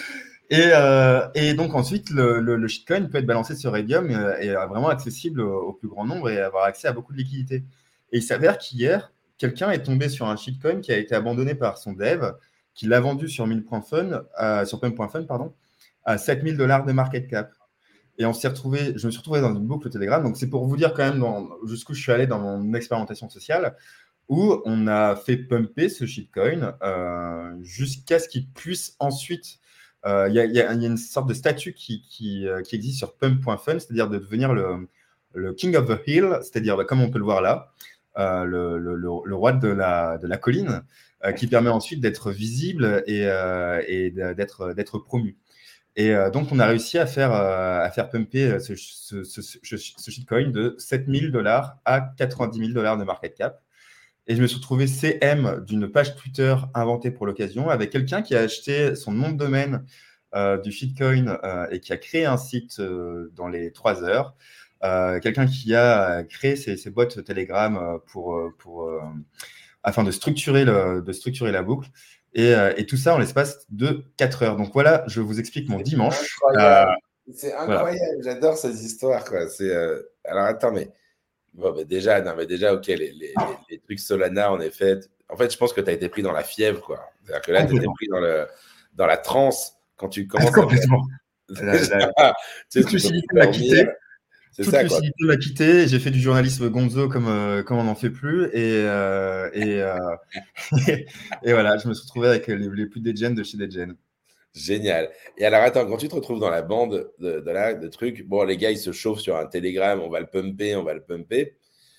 et, euh, et donc ensuite, le, le, le shitcoin peut être balancé sur Raydium et, et vraiment accessible au, au plus grand nombre et avoir accès à beaucoup de liquidités. Et il s'avère qu'hier, quelqu'un est tombé sur un shitcoin qui a été abandonné par son dev, qui l'a vendu sur mille point fun, euh, sur pump point fun, pardon, à sept mille dollars de market cap. Et on s'est retrouvé, je me suis retrouvé dans une boucle Telegram. Donc, c'est pour vous dire quand même dans, jusqu'où je suis allé dans mon expérimentation sociale, où on a fait pumper ce shitcoin euh, jusqu'à ce qu'il puisse ensuite. Il euh, y, y, y a une sorte de statut qui, qui, euh, qui existe sur pump point fun, c'est-à-dire de devenir le, le king of the hill, c'est-à-dire bah, comme on peut le voir là, euh, le, le, le, le roi de la, de la colline, euh, qui permet ensuite d'être visible et, euh, et d'être, d'être promu. Et euh, donc, on a réussi à faire, euh, à faire pumper ce, ce, ce, ce, ce shitcoin de sept mille dollars à quatre-vingt-dix mille dollars de market cap. Et je me suis retrouvé C M d'une page Twitter inventée pour l'occasion avec quelqu'un qui a acheté son nom de domaine euh, du shitcoin euh, et qui a créé un site euh, dans les trois heures. Euh, quelqu'un qui a créé ses, ses boîtes Telegram pour, pour, euh, afin de structurer, le, de structurer la boucle. Et, euh, et tout ça en l'espace de quatre heures. Donc voilà, je vous explique mon dimanche. Incroyable. Euh, c'est incroyable, voilà. J'adore ces histoires, quoi. C'est, euh... Alors attends, mais... Bon, bah déjà, non, mais déjà, ok, les, les, les, les trucs Solana, en effet. En fait, je pense que tu as été pris dans la fièvre, quoi. C'est-à-dire que là, tu étais pris dans, le, dans la transe quand tu commences complètement. à. La, la... tu sais, toute lucidité m'a quitté. C'est Toute ça, lucidité m'a quitté. J'ai fait du journalisme gonzo comme, euh, comme on n'en fait plus. Et, euh, et, euh, et, et voilà, je me suis retrouvé avec les, les plus degen de chez degen. Génial. Et alors, attends, quand tu te retrouves dans la bande de, de, là, de trucs, bon, les gars, ils se chauffent sur un Telegram, on va le pumper, on va le pumper.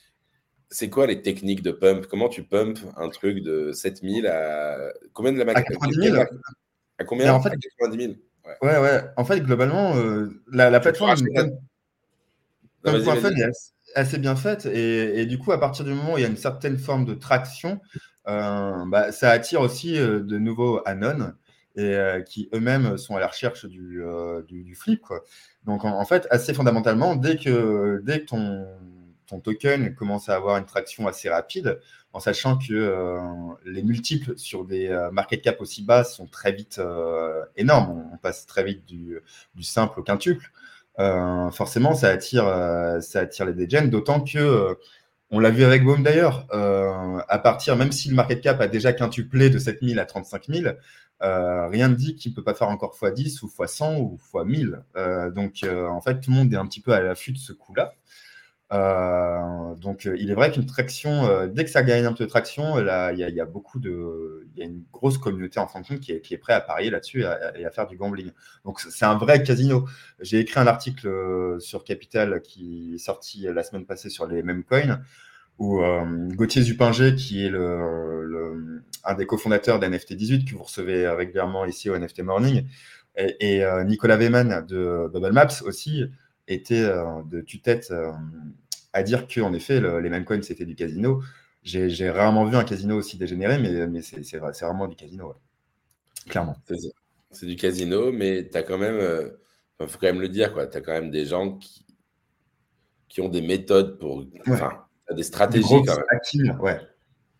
C'est quoi les techniques de pump? Comment tu pumpes un truc de sept mille à combien de la à quatre-vingt-dix mille à, à combien en fait, à quatre-vingt-dix mille ouais. ouais, ouais. En fait, globalement, euh, la, la plateforme pump point fun est assez, assez bien faite. Et, et du coup, à partir du moment où il y a une certaine forme de traction, euh, bah, ça attire aussi euh, de nouveaux anons. Et euh, qui eux-mêmes sont à la recherche du, euh, du, du flip, quoi. Donc, en, en fait, assez fondamentalement, dès que, dès que ton, ton token commence à avoir une traction assez rapide, en sachant que euh, les multiples sur des euh, market cap aussi bas sont très vite euh, énormes, on, on passe très vite du, du simple au quintuple, euh, forcément, ça attire, euh, ça attire les degen, d'autant que euh, on l'a vu avec Boom d'ailleurs, euh, à partir, même si le market cap a déjà quintuplé de sept mille à trente-cinq mille, Euh, rien ne dit qu'il ne peut pas faire encore fois dix ou fois cent ou fois mille. Euh, donc, euh, en fait, tout le monde est un petit peu à l'affût de ce coup-là. Euh, donc, euh, il est vrai qu'une traction, euh, dès que ça gagne un peu de traction, là, il y, y a beaucoup de, il y a une grosse communauté en fin de compte qui est, qui est prête à parier là-dessus et à, et à faire du gambling. Donc, c'est un vrai casino. J'ai écrit un article sur Capital qui est sorti la semaine passée sur les mêmes coins, où euh, Gauthier Zupinger, qui est le, le, un des cofondateurs d'N F T dix-huit, que vous recevez régulièrement ici au N F T Morning, et, et euh, Nicolas Weyman de Bubble Maps aussi, étaient euh, de tue-tête euh, à dire qu'en effet, le, les mêmes coins, c'était du casino. J'ai, j'ai rarement vu un casino aussi dégénéré, mais, mais c'est, c'est, c'est vraiment du casino, ouais. Clairement. C'est, c'est du casino, mais tu as quand même, il euh, faut quand même le dire, tu as quand même des gens qui, qui ont des méthodes pour... Enfin, ouais. des stratégies quand même. Active, ouais.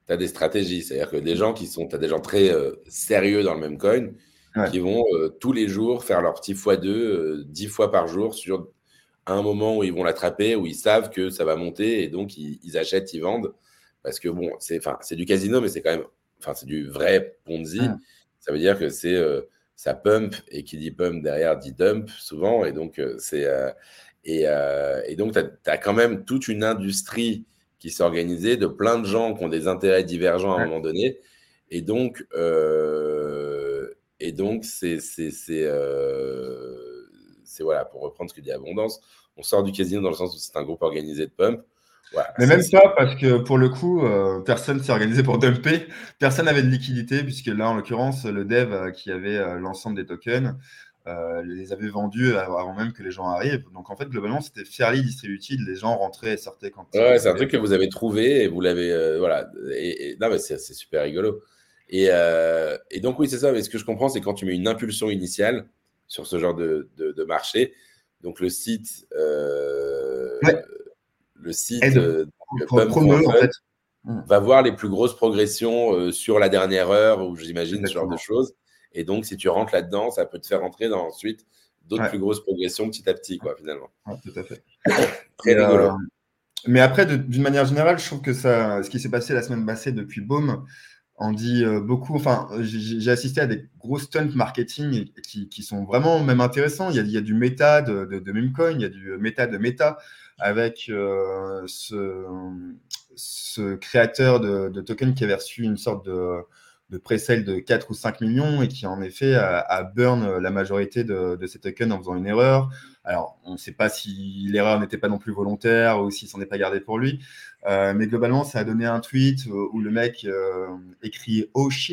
tu as des stratégies. C'est-à-dire que des gens qui sont, tu as des gens très euh, sérieux dans le même coin Ouais. qui vont euh, tous les jours faire leur petit fois deux, euh, dix fois par jour sur un moment où ils vont l'attraper, où ils savent que ça va monter et donc ils, ils achètent, ils vendent. Parce que bon, c'est, enfin, c'est du casino, mais c'est quand même, enfin, c'est du vrai Ponzi. Mm. Ça veut dire que c'est, euh, ça pump et qui dit pump derrière dit dump souvent. Et donc, euh, c'est, euh, et, euh, et donc, tu as quand même toute une industrie qui s'est organisée de plein de gens qui ont des intérêts divergents à un Ouais. moment donné. Et donc, euh, et donc, c'est, c'est, c'est, euh, c'est voilà, pour reprendre ce que dit Abondance, on sort du casino dans le sens où c'est un groupe organisé de pump. Voilà, Mais c'est- même c'est- pas, parce que pour le coup, euh, personne s'est organisé pour dumper, personne n'avait de liquidité, puisque là, en l'occurrence, le dev euh, qui avait euh, l'ensemble des tokens euh, les avait vendus avant même que les gens arrivent. Donc en fait, globalement, c'était fairly distributed, les gens rentraient et sortaient quand Ouais, ils c'est un voulaient. truc que vous avez trouvé et vous l'avez. euh, voilà. Et, et- non, mais c'est c'est super rigolo. Et, euh, et donc, oui, c'est ça. Mais ce que je comprends, c'est quand tu mets une impulsion initiale sur ce genre de, de, de marché. Donc, le site, euh, Ouais. le site Aide euh, pour pump promo, point en fun fait. Mm. va voir les plus grosses progressions euh, sur la dernière heure ou j'imagine ce genre de Exactement. choses. Et donc, si tu rentres là-dedans, ça peut te faire rentrer dans ensuite d'autres Ouais. plus grosses progressions petit à petit, quoi, finalement. Ouais, tout à fait. Très Et, euh, rigolo. mais après, de- d'une manière générale, je trouve que ça, ce qui s'est passé la semaine passée depuis Beaume en dit euh, beaucoup. Enfin, j'ai j'ai assisté à des gros stunts marketing qui, qui sont vraiment même intéressants. Il y a, il y a du méta de, de, de Memecoin, il y a du méta de méta avec euh, ce, ce créateur de, de token qui avait reçu une sorte de, de pré-sale de quatre ou cinq millions et qui en effet a, a burn la majorité de, de ces tokens en faisant une erreur. Alors, on ne sait pas si l'erreur n'était pas non plus volontaire ou s'il s'en est pas gardé pour lui. Euh, mais globalement, ça a donné un tweet où le mec euh, écrit « Oh shit »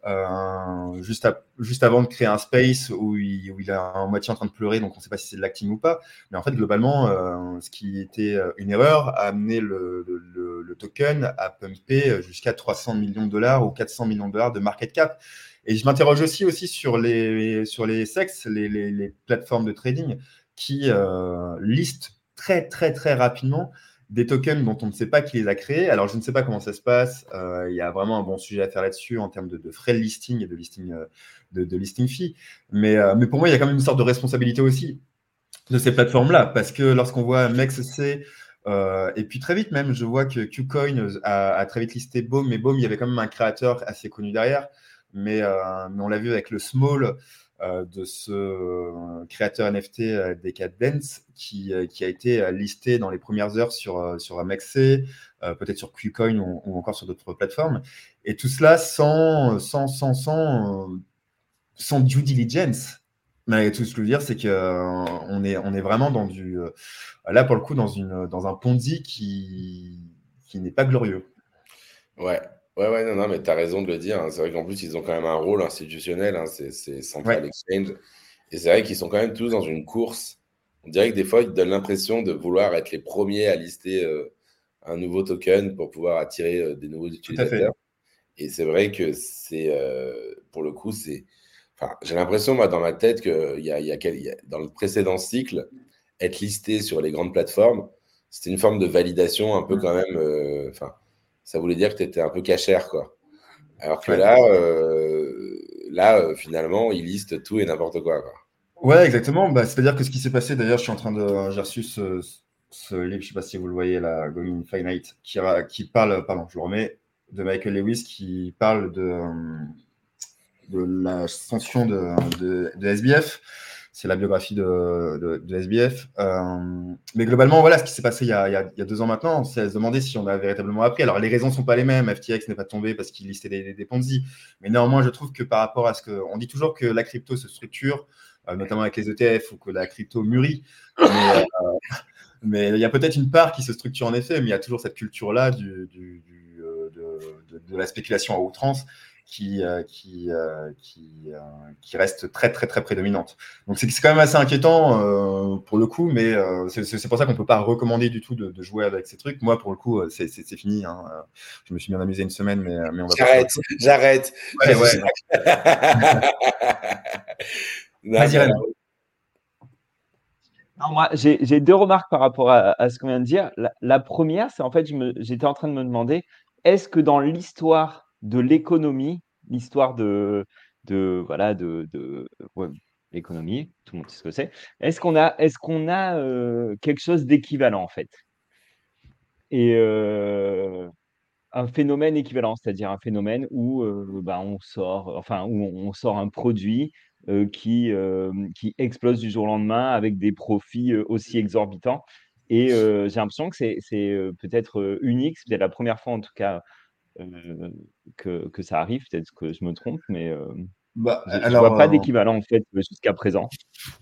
euh, juste, à, juste avant de créer un space où il, où il est en moitié en train de pleurer, donc on ne sait pas si c'est de l'acting ou pas. Mais en fait, globalement, euh, ce qui était une erreur a amené le, le, le token à pumper jusqu'à trois cents millions de dollars ou quatre cents millions de dollars de market cap. Et je m'interroge aussi, aussi sur les, sur les S E X, les, les, les plateformes de trading qui euh, listent très, très, très rapidement des tokens dont on ne sait pas qui les a créés. Alors, je ne sais pas comment ça se passe. Euh, il y a vraiment un bon sujet à faire là-dessus en termes de, de frais de listing et de listing, euh, de, de listing fee. Mais, euh, mais pour moi, il y a quand même une sorte de responsabilité aussi de ces plateformes-là, parce que lorsqu'on voit MEXC, euh, et puis très vite même, je vois que KuCoin a, a très vite listé Beaume, mais Beaume, il y avait quand même un créateur assez connu derrière. Mais, euh, mais on l'a vu avec le Small euh, de ce euh, créateur N F T euh, Decadence qui, euh, qui a été listé dans les premières heures sur, euh, sur MEXC, euh, peut-être sur KuCoin ou, ou encore sur d'autres plateformes. Et tout cela sans, sans, sans, sans, euh, sans due diligence. Mais tout ce que je veux dire, c'est qu'on euh, est, on est vraiment dans du. Euh, là, pour le coup, dans, une, dans un Ponzi qui, qui n'est pas glorieux. Ouais, ouais, ouais, non, non, mais tu as raison de le dire. Hein. C'est vrai qu'en plus, ils ont quand même un rôle institutionnel. Hein. C'est, c'est Central Ouais. Exchange. Et c'est vrai qu'ils sont quand même tous dans une course. On dirait que des fois, ils te donnent l'impression de vouloir être les premiers à lister euh, un nouveau token pour pouvoir attirer euh, des nouveaux Tout à fait. utilisateurs. Et c'est vrai que c'est, euh, pour le coup, c'est. Enfin, j'ai l'impression, moi, dans ma tête, que il y a, il y a quel- il y a- dans le précédent cycle, être listé sur les grandes plateformes, c'était une forme de validation un peu quand même. euh, Enfin, ça voulait dire que tu étais un peu cachère, quoi. Alors que Ouais. là, euh, là euh, finalement, ils listent tout et n'importe quoi, quoi. Ouais, exactement. Bah, c'est-à-dire que ce qui s'est passé, d'ailleurs, je suis en train de. J'ai reçu ce, ce livre, je ne sais pas si vous le voyez là, Going Infinite, qui, ra- qui parle, pardon, je le remets, de Michael Lewis, qui parle de, de l'ascension de, de, de S B F. C'est la biographie de, de, de S B F. Euh, mais globalement, voilà ce qui s'est passé il y, a, il, y a, il y a deux ans maintenant. C'est à se demander si on a véritablement appris. Alors, les raisons ne sont pas les mêmes. F T X n'est pas tombé parce qu'il listait des, des, des Ponzi. Mais néanmoins, je trouve que par rapport à ce que. On dit toujours que la crypto se structure, euh, notamment avec les E T F, ou que la crypto mûrit. Mais, euh, mais il y a peut-être une part qui se structure en effet, mais il y a toujours cette culture-là du, du, du, euh, de, de, de la spéculation à outrance qui, euh, qui, euh, qui, euh, qui reste très, très, très prédominante. Donc, c'est, c'est quand même assez inquiétant euh, pour le coup, mais euh, c'est, c'est pour ça qu'on ne peut pas recommander du tout de, de jouer avec ces trucs. Moi, pour le coup, c'est, c'est, c'est fini. Hein. Je me suis bien amusé une semaine, mais, mais on va J'arrête, pas... j'arrête, Ouais, j'arrête. ouais. Non, Vas-y, non, Rémi. non. Non, moi, j'ai, j'ai deux remarques par rapport à, à ce qu'on vient de dire. La, la première, c'est en fait, je me, j'étais en train de me demander est-ce que dans l'histoire de l'économie, l'histoire de, de voilà de, de ouais, l'économie, tout le monde sait ce que c'est. Est-ce qu'on a, est-ce qu'on a euh, quelque chose d'équivalent en fait? Et euh, un phénomène équivalent, c'est-à-dire un phénomène où euh, bah, on sort, enfin où on sort un produit euh, qui euh, qui explose du jour au lendemain avec des profits euh, aussi exorbitants. Et euh, j'ai l'impression que c'est c'est euh, peut-être euh, unique, c'est peut-être la première fois en tout cas euh, que que ça arrive. Peut-être que je me trompe, mais euh, Bah, je, je vois alors, pas euh, d'équivalent en fait jusqu'à présent.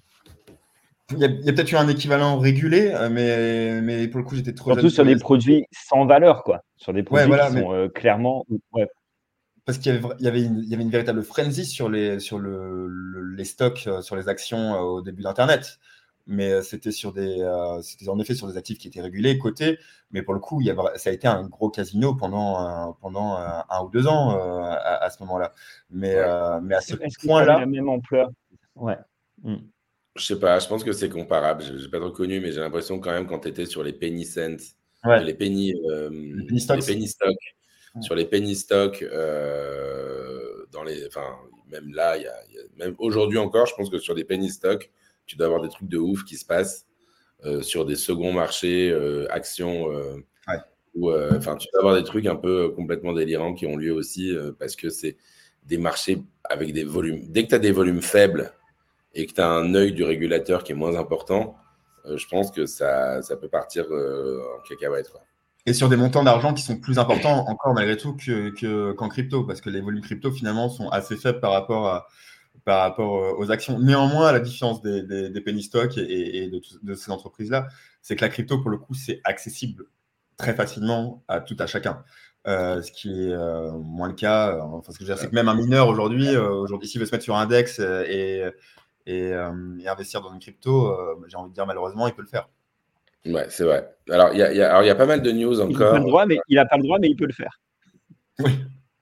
il y a, il y a peut-être eu un équivalent régulé, euh, mais, mais pour le coup, j'étais trop jeune Surtout pour sur les des expliquer. produits sans valeur, quoi. Sur des Ouais, produits qui voilà, mais sont euh, clairement, ouais, parce qu'il y avait, vra- il y avait, une, il y avait une véritable frenzy sur les, sur le, le- les stocks, euh, sur les actions euh, au début d'Internet. Mais euh, c'était sur des, euh, c'était en effet sur des actifs qui étaient régulés, cotés. Mais pour le coup, il y a, vra- ça a été un gros casino pendant, euh, pendant euh, un ou deux ans euh, à, à ce moment-là. Mais, Ouais. euh, mais à ce est-ce est-ce que ça a eu la point-là, même ampleur? Ouais. Mm. Je sais pas, je pense que c'est comparable. J'ai j'ai pas trop connu, mais j'ai l'impression quand même quand tu étais sur les penny cents, euh, ouais, les penny, euh, les penny les stocks. penny stocks, Ouais. sur les penny stocks, euh, dans les, enfin, même là, il y a, il y a- même aujourd'hui encore, je pense que sur les penny stocks, tu dois avoir des trucs de ouf qui se passent euh, sur des seconds marchés, euh, actions, euh, Ouais. ou, euh, enfin, tu dois avoir des trucs un peu euh, complètement délirants qui ont lieu aussi euh, parce que c'est des marchés avec des volumes. Dès que tu as des volumes faibles et que tu as un œil du régulateur qui est moins important, euh, je pense que ça, ça peut partir euh, en cacahuète, quoi. Et sur des montants d'argent qui sont plus importants encore malgré tout que, que, qu'en crypto, parce que les volumes crypto finalement sont assez faibles par rapport, à, par rapport euh, aux actions. Néanmoins, à la différence des, des, des penny stocks et, et de, de ces entreprises-là, c'est que la crypto, pour le coup, c'est accessible très facilement à tout à chacun. Euh, ce qui est euh, moins le cas. euh, Enfin, ce que je veux dire, c'est que même un mineur aujourd'hui, euh, aujourd'hui, s'il veut se mettre sur un index euh, et, et, euh, et investir dans une crypto, euh, j'ai envie de dire malheureusement, il peut le faire. Ouais, c'est vrai. Alors, il y a, il y a- alors, il y a pas mal de news Il n'a pas le encore. droit, mais il a pas le droit, mais il peut le faire. Oui.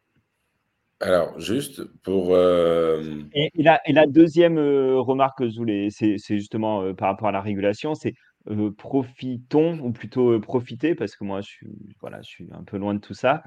Alors, juste pour. euh, Et, et la, et la deuxième euh, remarque que je voulais, c'est c'est justement euh, par rapport à la régulation, c'est euh, profitons, ou plutôt euh, profiter, parce que moi, je suis, voilà, je suis un peu loin de tout ça,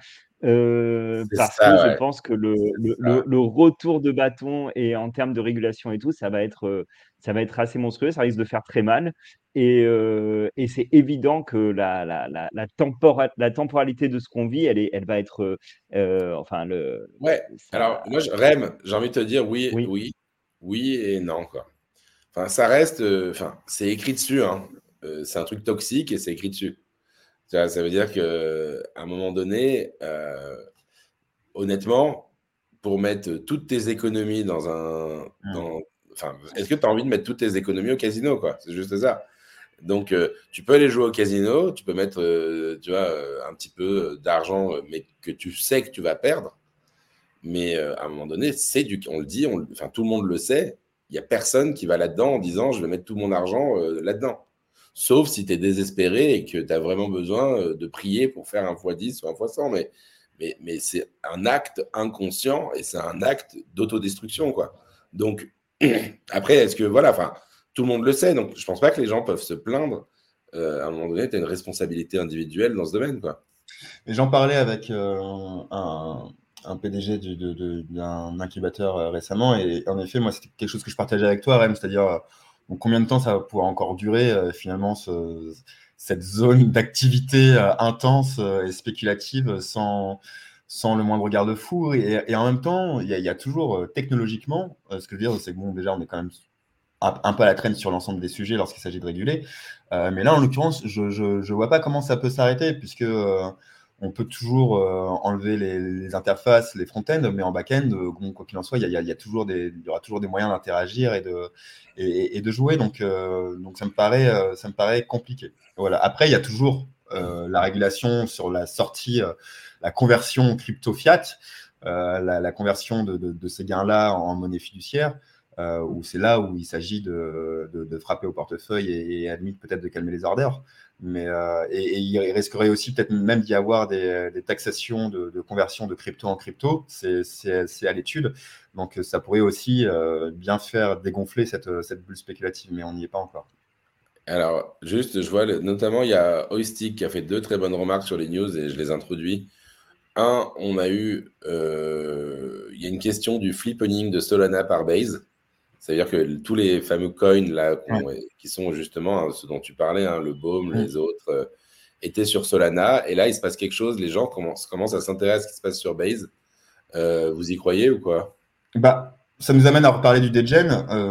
euh, C'est parce que ça, je ouais. pense que le, le, C'est ça. le- le retour de bâton et en termes de régulation et tout, ça va être, euh, ça va être assez monstrueux, ça risque de faire très mal. Et, euh, et c'est évident que la, la, la, la, tempora- la temporalité de ce qu'on vit, elle, est, elle va être, euh, euh, enfin, le, Ouais. Alors, ça, moi, je, Rem, j'ai envie de te dire oui, oui. oui, oui et non, quoi. Enfin, ça reste. euh, Enfin, c'est écrit dessus, hein. Euh, c'est un truc toxique et c'est écrit dessus. Tu vois, ça veut dire que à un moment donné, euh, honnêtement, pour mettre toutes tes économies dans un. Dans, enfin, est-ce que tu as envie de mettre toutes tes économies au casino, quoi? C'est juste ça. Donc, euh, tu peux aller jouer au casino, tu peux mettre, euh, tu vois, euh, un petit peu d'argent, euh, mais que tu sais que tu vas perdre. Mais euh, à un moment donné, c'est du, on le dit, on, enfin, tout le monde le sait. Il n'y a personne qui va là-dedans en disant je vais mettre tout mon argent euh, là-dedans. Sauf si tu es désespéré et que tu as vraiment besoin euh, de prier pour faire un fois dix ou un fois cent. Mais, mais, mais c'est un acte inconscient et c'est un acte d'autodestruction, quoi. Donc, après, est-ce que, voilà, enfin, tout le monde le sait. Donc, je pense pas que les gens peuvent se plaindre. Euh, à un moment donné, tu as une responsabilité individuelle dans ce domaine, quoi. Et j'en parlais avec euh, un, un P D G du- de- de- d'un incubateur euh, récemment, et en effet, moi, c'était quelque chose que je partageais avec toi, Rem, c'est-à-dire euh, bon, combien de temps ça va pouvoir encore durer euh, finalement ce- cette zone d'activité euh, intense euh, et spéculative sans, sans le moindre garde-fou. Et, et en même temps, il y, a- il y a toujours euh, technologiquement, euh, ce que je veux dire, c'est que bon, déjà, on est quand même un, un peu à la traîne sur l'ensemble des sujets lorsqu'il s'agit de réguler. Euh, mais là, en l'occurrence, je ne vois pas comment ça peut s'arrêter, puisque euh, on peut toujours euh, enlever les, les interfaces, les front-end, mais en back-end, euh, bon, quoi qu'il en soit, il y, a, il y, a toujours des, il y aura toujours des moyens d'interagir et de, et, et de jouer. Donc, euh, donc ça, me paraît, euh, ça me paraît compliqué. Voilà. Après, il y a toujours euh, la régulation sur la sortie, euh, la conversion crypto-fiat, euh, la, la conversion de, de, de ces gains-là en monnaie fiduciaire. Euh, où c'est là où il s'agit de, de, de frapper au portefeuille et, et à la limite peut-être de calmer les ardeurs. Mais, euh, et, et il risquerait aussi peut-être même d'y avoir des, des taxations de, de conversion de crypto en crypto. C'est, c'est, c'est à l'étude. Donc ça pourrait aussi euh, bien faire dégonfler cette, cette bulle spéculative, mais on n'y est pas encore. Alors, juste, je vois, le- notamment, il y a Oistic qui a fait deux très bonnes remarques sur les news et je les introduis. Un, on a eu, euh, il y a une question du flippening de Solana par Base. C'est-à-dire que tous les fameux coins là, qu'on- qui sont justement hein, ce dont tu parlais, hein, le Baume, Mm. les autres, euh, étaient sur Solana. Et là, il se passe quelque chose. Les gens commencent, commencent à s'intéresser à ce qui se passe sur Base. Euh, vous y croyez ou quoi? Bah, ça nous amène à reparler du degen.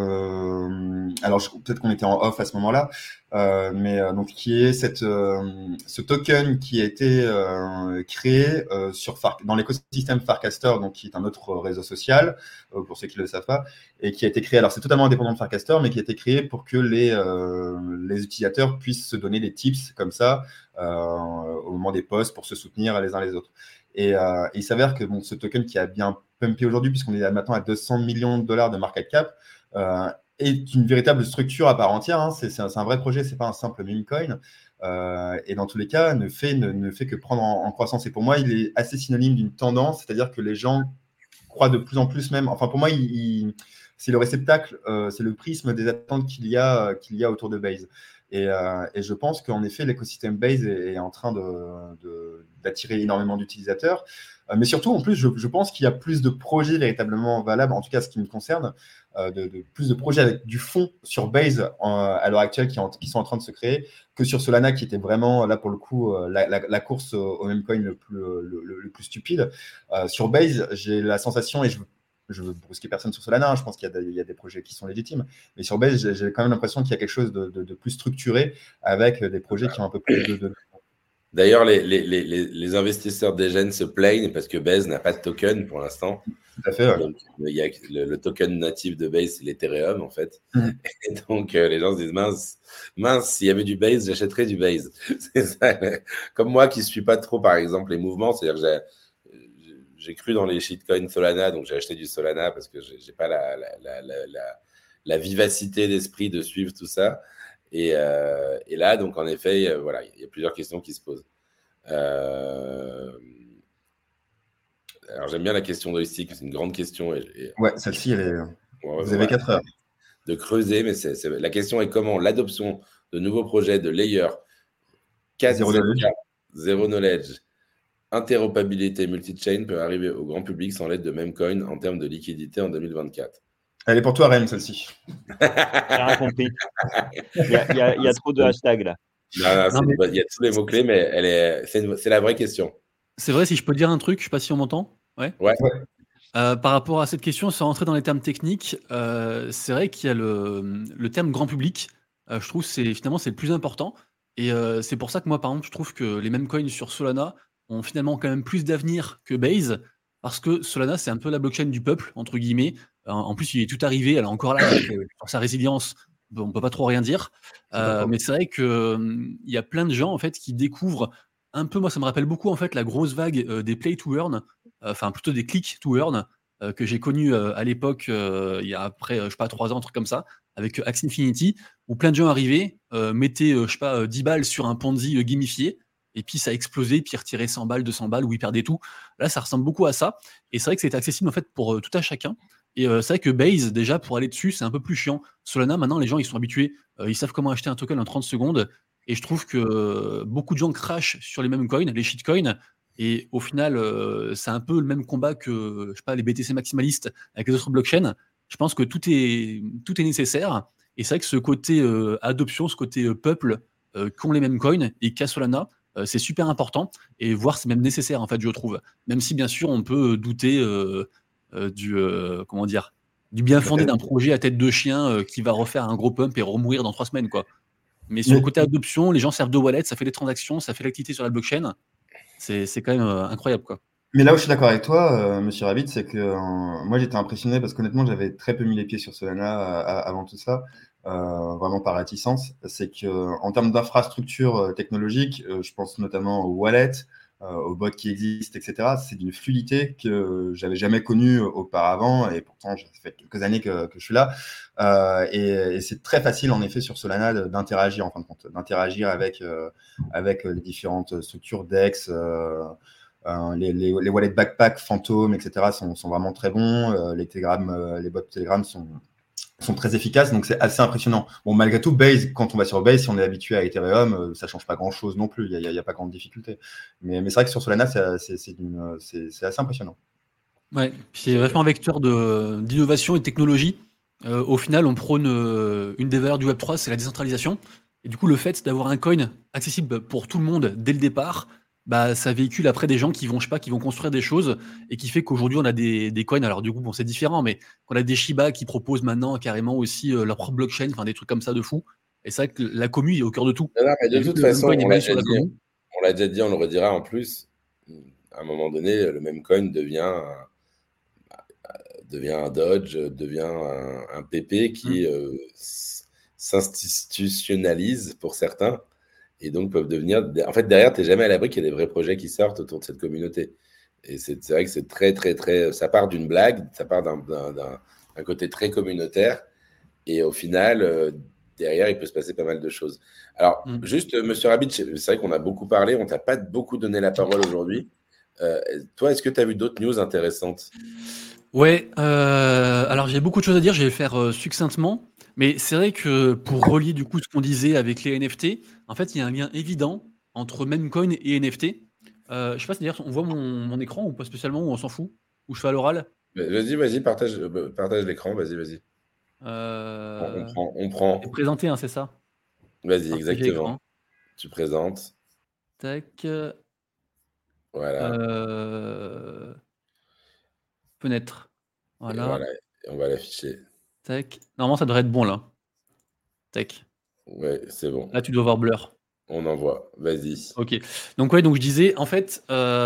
Euh, alors, je- peut-être qu'on était en off à ce moment-là, euh, mais euh, donc qui est cette, euh, ce token qui a été euh, créé euh, sur Far- dans l'écosystème Farcaster, donc qui est un autre réseau social, euh, pour ceux qui ne le savent pas, et qui a été créé. Alors, c'est totalement indépendant de Farcaster, mais qui a été créé pour que les euh, les utilisateurs puissent se donner des tips comme ça euh, au moment des posts pour se soutenir les uns les autres. Et euh, il s'avère que bon, ce token qui a bien pumpé aujourd'hui, puisqu'on est maintenant à deux cents millions de dollars de market cap, euh, est une véritable structure à part entière. Hein. C'est, c'est, un, c'est un vrai projet, c'est pas un simple meme coin. Euh, et dans tous les cas, ne fait, ne, ne fait que prendre en, en croissance. Et pour moi, il est assez synonyme d'une tendance, c'est-à-dire que les gens croient de plus en plus même. Enfin, pour moi, il, il, c'est le réceptacle, euh, c'est le prisme des attentes qu'il y a, qu'il y a autour de Base. Et, euh, et je pense qu'en effet, l'écosystème Base est, est en train de, de, d'attirer énormément d'utilisateurs. Euh, mais surtout, en plus, je, je pense qu'il y a plus de projets véritablement valables, en tout cas ce qui me concerne, euh, de, de plus de projets avec du fond sur Base en, à l'heure actuelle qui, en, qui sont en train de se créer que sur Solana qui était vraiment, là pour le coup, euh, la, la, la course au, au meme coin le plus, le, le, le plus stupide. Euh, sur Base, j'ai la sensation, et je je veux brusquer personne sur Solana, hein, je pense qu'il y a, des, il y a des projets qui sont légitimes, mais sur Base, j'ai, j'ai quand même l'impression qu'il y a quelque chose de, de, de plus structuré avec des projets qui ont un peu plus de... de... D'ailleurs, les, les, les, les investisseurs degen se plaignent parce que Base n'a pas de token pour l'instant. Tout à fait, ouais. Donc, il y a le, le token natif de Base, c'est l'Ethereum, en fait. Mm. Et donc, euh, les gens se disent, mince, mince, s'il y avait du Base, j'achèterais du Base. C'est ça. Comme moi qui ne suis pas trop, par exemple, les mouvements, c'est-à-dire que j'ai, j'ai cru dans les shitcoins Solana, donc j'ai acheté du Solana parce que je n'ai pas la, la, la, la, la, la vivacité d'esprit de suivre tout ça. Et, euh, et là, donc, en effet, euh, voilà, il y a plusieurs questions qui se posent. Euh... Alors, j'aime bien la question de Loïstique, c'est une grande question. Et, et... Ouais, celle-ci, elle est... Ouais, vous avez quatre heures. De creuser, mais c'est, c'est... la question est comment l'adoption de nouveaux projets de layer quatre zéro knowledge, zéro knowledge interopérabilité multi-chain peut arriver au grand public sans l'aide de Memecoin en termes de liquidité en deux mille vingt-quatre. Elle est pour toi, Rem, celle-ci. J'ai rien compris. Il y a, il y a, il y a trop de hashtags là. Non, non, non mais... une... il y a tous les mots-clés, mais elle est... c'est, une... c'est la vraie question. C'est vrai, si je peux dire un truc, je ne sais pas si on m'entend. Ouais. Ouais. ouais. Euh, par rapport à cette question, sans rentrer dans les termes techniques, euh, c'est vrai qu'il y a le, le terme grand public. Euh, je trouve que c'est, finalement c'est le plus important. Et euh, c'est pour ça que moi, par exemple, je trouve que les mêmes coins sur Solana ont finalement quand même plus d'avenir que Base, parce que Solana, c'est un peu la blockchain du peuple, entre guillemets. En, en plus, il est tout arrivé, elle est encore là, donc, euh, sur sa résilience, on ne peut pas trop rien dire. Euh, mais c'est vrai qu'il euh, y a plein de gens en fait, qui découvrent un peu, moi ça me rappelle beaucoup en fait la grosse vague euh, des play to earn, enfin euh, plutôt des click to earn, euh, que j'ai connu euh, à l'époque, euh, il y a après, euh, je sais pas, trois ans, un truc comme ça, avec euh, Axie Infinity, où plein de gens arrivaient, euh, mettaient, euh, je sais pas, euh, dix balles sur un Ponzi euh, gamifié, et puis ça explosait, puis ils retiraient cent balles, deux cents balles, où ils perdaient tout. Là, ça ressemble beaucoup à ça, et c'est vrai que c'est accessible en fait pour euh, tout à chacun. Et euh, c'est vrai que Base, déjà, pour aller dessus, c'est un peu plus chiant. Solana, maintenant, les gens, ils sont habitués, euh, ils savent comment acheter un token en trente secondes, et je trouve que euh, beaucoup de gens crachent sur les mêmes coins, les shitcoins, et au final, euh, c'est un peu le même combat que, je sais pas, les B T C maximalistes avec les autres blockchains. Je pense que tout est, tout est nécessaire, et c'est vrai que ce côté euh, adoption, ce côté euh, peuple, euh, qu'ont les mêmes coins, et qu'a Solana, euh, c'est super important, et voire c'est même nécessaire, en fait, je trouve. Même si, bien sûr, on peut douter euh, euh, du, euh, comment dire, du bien fondé d'un projet à tête de chien euh, qui va refaire un gros pump et remourir dans trois semaines, quoi. Mais sur mais... le côté adoption, les gens servent de wallet, ça fait des transactions, ça fait l'activité sur la blockchain. C'est, c'est quand même euh, incroyable, quoi. Mais là où je suis d'accord avec toi, euh, Monsieur Rabbit, c'est que euh, moi j'étais impressionné parce qu'honnêtement j'avais très peu mis les pieds sur Solana euh, avant tout ça, euh, vraiment par réticence. C'est que en termes d'infrastructure euh, technologique, euh, je pense notamment aux wallets, euh, aux bots qui existent, et cetera. C'est d'une fluidité que j'avais jamais connue auparavant, et pourtant ça fait quelques années que, que je suis là. Euh, et, et c'est très facile en effet sur Solana d'interagir en fin de compte, d'interagir avec euh, avec les différentes structures d'Ex. Euh, Euh, les, les, les wallets backpack, fantômes, et cetera sont, sont vraiment très bons. Euh, les Telegram, euh, les bots Telegram sont, sont très efficaces, donc c'est assez impressionnant. Bon, malgré tout, Base, quand on va sur Base, si on est habitué à Ethereum, euh, ça change pas grand-chose non plus. Il n'y a, a, a pas grande difficulté. Mais, mais c'est vrai que sur Solana, c'est assez impressionnant. Ouais, c'est vachement un vecteur d'innovation et de technologie. Euh, au final, on prône euh, une des valeurs du Web trois, c'est la décentralisation. Et du coup, le fait d'avoir un coin accessible pour tout le monde dès le départ, bah, ça véhicule après des gens qui vont, je sais pas, qui vont construire des choses et qui fait qu'aujourd'hui, on a des, des coins. Alors, du coup, bon, c'est différent, mais on a des Shiba qui proposent maintenant carrément aussi euh, leur propre blockchain, enfin des trucs comme ça de fou. Et c'est vrai que la commu est au cœur de tout. Non, non, mais de Et vu toute que le façon, coin est on l'a basé sur déjà la dit, commu, on l'a déjà dit, on le redira en plus. À un moment donné, le même coin devient un, devient un Dodge, devient un, un P P qui Mm. euh, s- s'institutionnalise pour certains et donc peuvent devenir. En fait, derrière, tu n'es jamais à l'abri qu'il y ait des vrais projets qui sortent autour de cette communauté. Et c'est c'est vrai que c'est très, très, très. Ça part d'une blague, ça part d'un d'un- d'un- d'un côté très communautaire. Et au final, euh, derrière, il peut se passer pas mal de choses. Alors, Mm. juste, euh, Monsieur Rabbit, c'est vrai qu'on a beaucoup parlé, on t'a pas beaucoup donné la parole aujourd'hui. Euh, toi, est-ce que tu as vu d'autres news intéressantes? Ouais, euh, alors j'ai beaucoup de choses à dire, je vais le faire euh, succinctement, mais c'est vrai que pour relier du coup ce qu'on disait avec les N F T, en fait il y a un lien évident entre Memecoin et N F T. Euh, je sais pas si d'ailleurs on voit mon, mon écran ou pas spécialement, ou on s'en fout, ou je fais à l'oral. Vas-y, vas-y, partage, euh, partage l'écran, vas-y, vas-y. On, on Euh, prend, on c'est prend. présenté, hein, c'est ça? Vas-y, Partager exactement. écran. Tu présentes. Tac. Voilà. euh, Fenêtre. Et Voilà. voilà. Et on va l'afficher. Tac. Normalement ça devrait être bon là. Tac. Ouais, c'est bon. Là tu dois voir blur. On envoie. Vas-y. Ok. Donc ouais, donc je disais, en fait,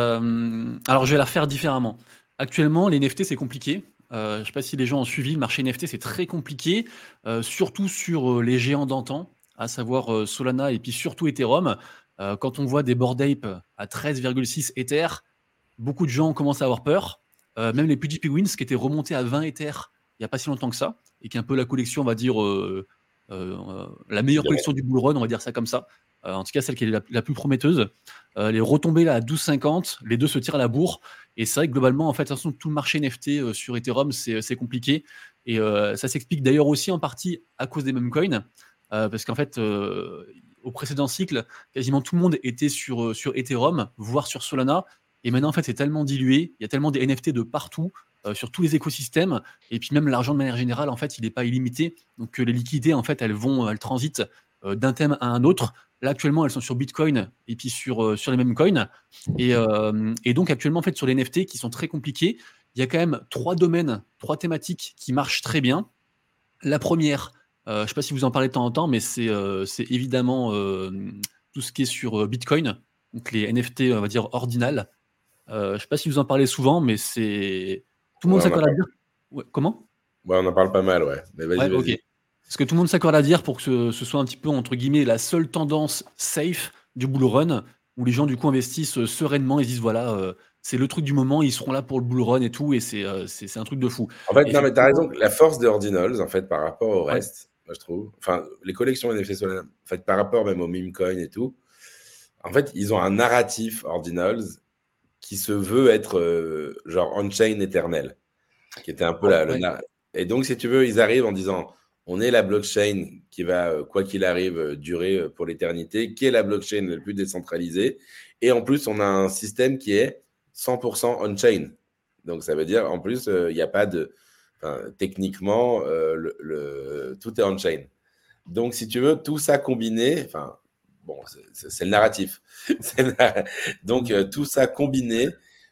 euh, alors je vais la refaire différemment. Actuellement, les N F T, c'est compliqué. Euh, je ne sais pas si les gens ont suivi, le marché N F T, c'est très compliqué, euh, surtout sur euh, les géants d'antan, à savoir euh, Solana et puis surtout Ethereum. Euh, quand on voit des Bored Ape à treize virgule six Ether, beaucoup de gens commencent à avoir peur. Euh, même les P G P Wins, qui étaient remontés à vingt Ether il n'y a pas si longtemps que ça, et qui est un peu la collection, on va dire, euh, euh, la meilleure collection du bull run, on va dire ça comme ça. Euh, en tout cas, celle qui est la, la plus prometteuse. Euh, les retombées là à douze cinquante, les deux se tirent à la bourre. Et c'est vrai que globalement, en fait, de toute façon, tout le marché N F T euh, sur Ethereum, c'est c'est compliqué. Et euh, ça s'explique d'ailleurs aussi en partie à cause des memecoins. Euh, parce qu'en fait, euh, au précédent cycle, quasiment tout le monde était sur, euh, sur Ethereum, voire sur Solana. Et maintenant, en fait, c'est tellement dilué, il y a tellement des N F T de partout, euh, sur tous les écosystèmes. Et puis même l'argent de manière générale, en fait, il n'est pas illimité. Donc euh, les liquidités, en fait, elles vont, elles transitent euh, d'un thème à un autre. Là, actuellement, elles sont sur Bitcoin et puis sur, euh, sur les mêmes coins. Et, euh, et donc, actuellement, en fait, sur les N F T qui sont très compliqués, il y a quand même trois domaines, trois thématiques qui marchent très bien. La première, euh, je ne sais pas si vous en parlez de temps en temps, mais c'est euh, c'est évidemment euh, tout ce qui est sur euh, Bitcoin, donc les N F T, on va dire, ordinales. Euh, je ne sais pas si vous en parlez souvent, mais c'est. Tout le monde Ouais, on en s'accorde à parle, dire. Ouais, comment? ouais, on en parle pas mal, ouais. Mais vas-y, Ouais, ok. vas-y. Parce que tout le monde s'accorde à dire pour que ce, ce soit un petit peu, entre guillemets, la seule tendance safe du bull run, où les gens, du coup, investissent euh, sereinement et se disent, voilà, euh, c'est le truc du moment, ils seront là pour le bull run et tout, et c'est euh, c'est c'est un truc de fou. En fait, Et non, mais t'as effectivement, raison. La force des Ordinals, en fait, par rapport au ouais, reste, moi, je trouve, enfin, les collections N F T Solana, en fait, par rapport même au meme coin et tout, en fait, ils ont un narratif Ordinals qui se veut être euh, genre on-chain éternel, qui était un peu la, le ouais, na- Et donc, si tu veux, ils arrivent en disant, on est la blockchain qui va, euh, quoi qu'il arrive, euh, durer euh, pour l'éternité, qui est la blockchain la plus décentralisée. Et en plus, on a un système qui est cent pour cent on-chain. Donc, ça veut dire, en plus, euh, il n'y a pas de... Enfin, techniquement, euh, le, le- tout est on-chain. Donc, si tu veux, tout ça combiné, enfin, bon, c'est c'est le narratif. C'est le narra- Donc, euh, tout ça combiné,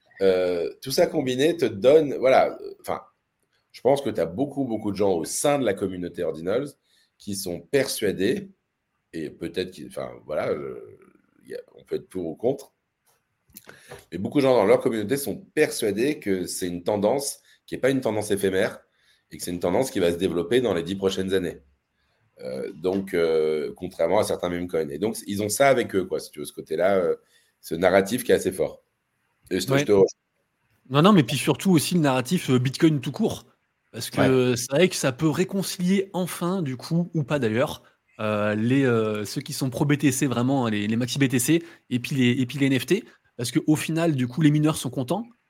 euh, tout ça combiné te donne, voilà, euh, enfin, je pense que tu as beaucoup, beaucoup de gens au sein de la communauté Ordinals qui sont persuadés, et peut-être, qu'ils- enfin, voilà, euh, y a- on peut être pour ou contre, mais beaucoup de gens dans leur communauté sont persuadés que c'est une tendance qui n'est pas une tendance éphémère et que c'est une tendance qui va se développer dans les dix prochaines années. Euh, donc, euh, contrairement à certains meme coins. Et donc, ils ont ça avec eux, quoi, si tu veux, ce côté-là, euh, ce narratif qui est assez fort. Et je te, je ouais. te... Non, non, mais puis surtout aussi le narratif euh, Bitcoin tout court. Parce Ouais. que c'est vrai que ça peut réconcilier enfin, du coup, ou pas d'ailleurs, euh, les, euh, ceux qui sont pro-B T C, vraiment, hein, les, les maxi-B T C, et puis les, et puis les N F T. Parce qu'au final, du coup, les mineurs sont contents.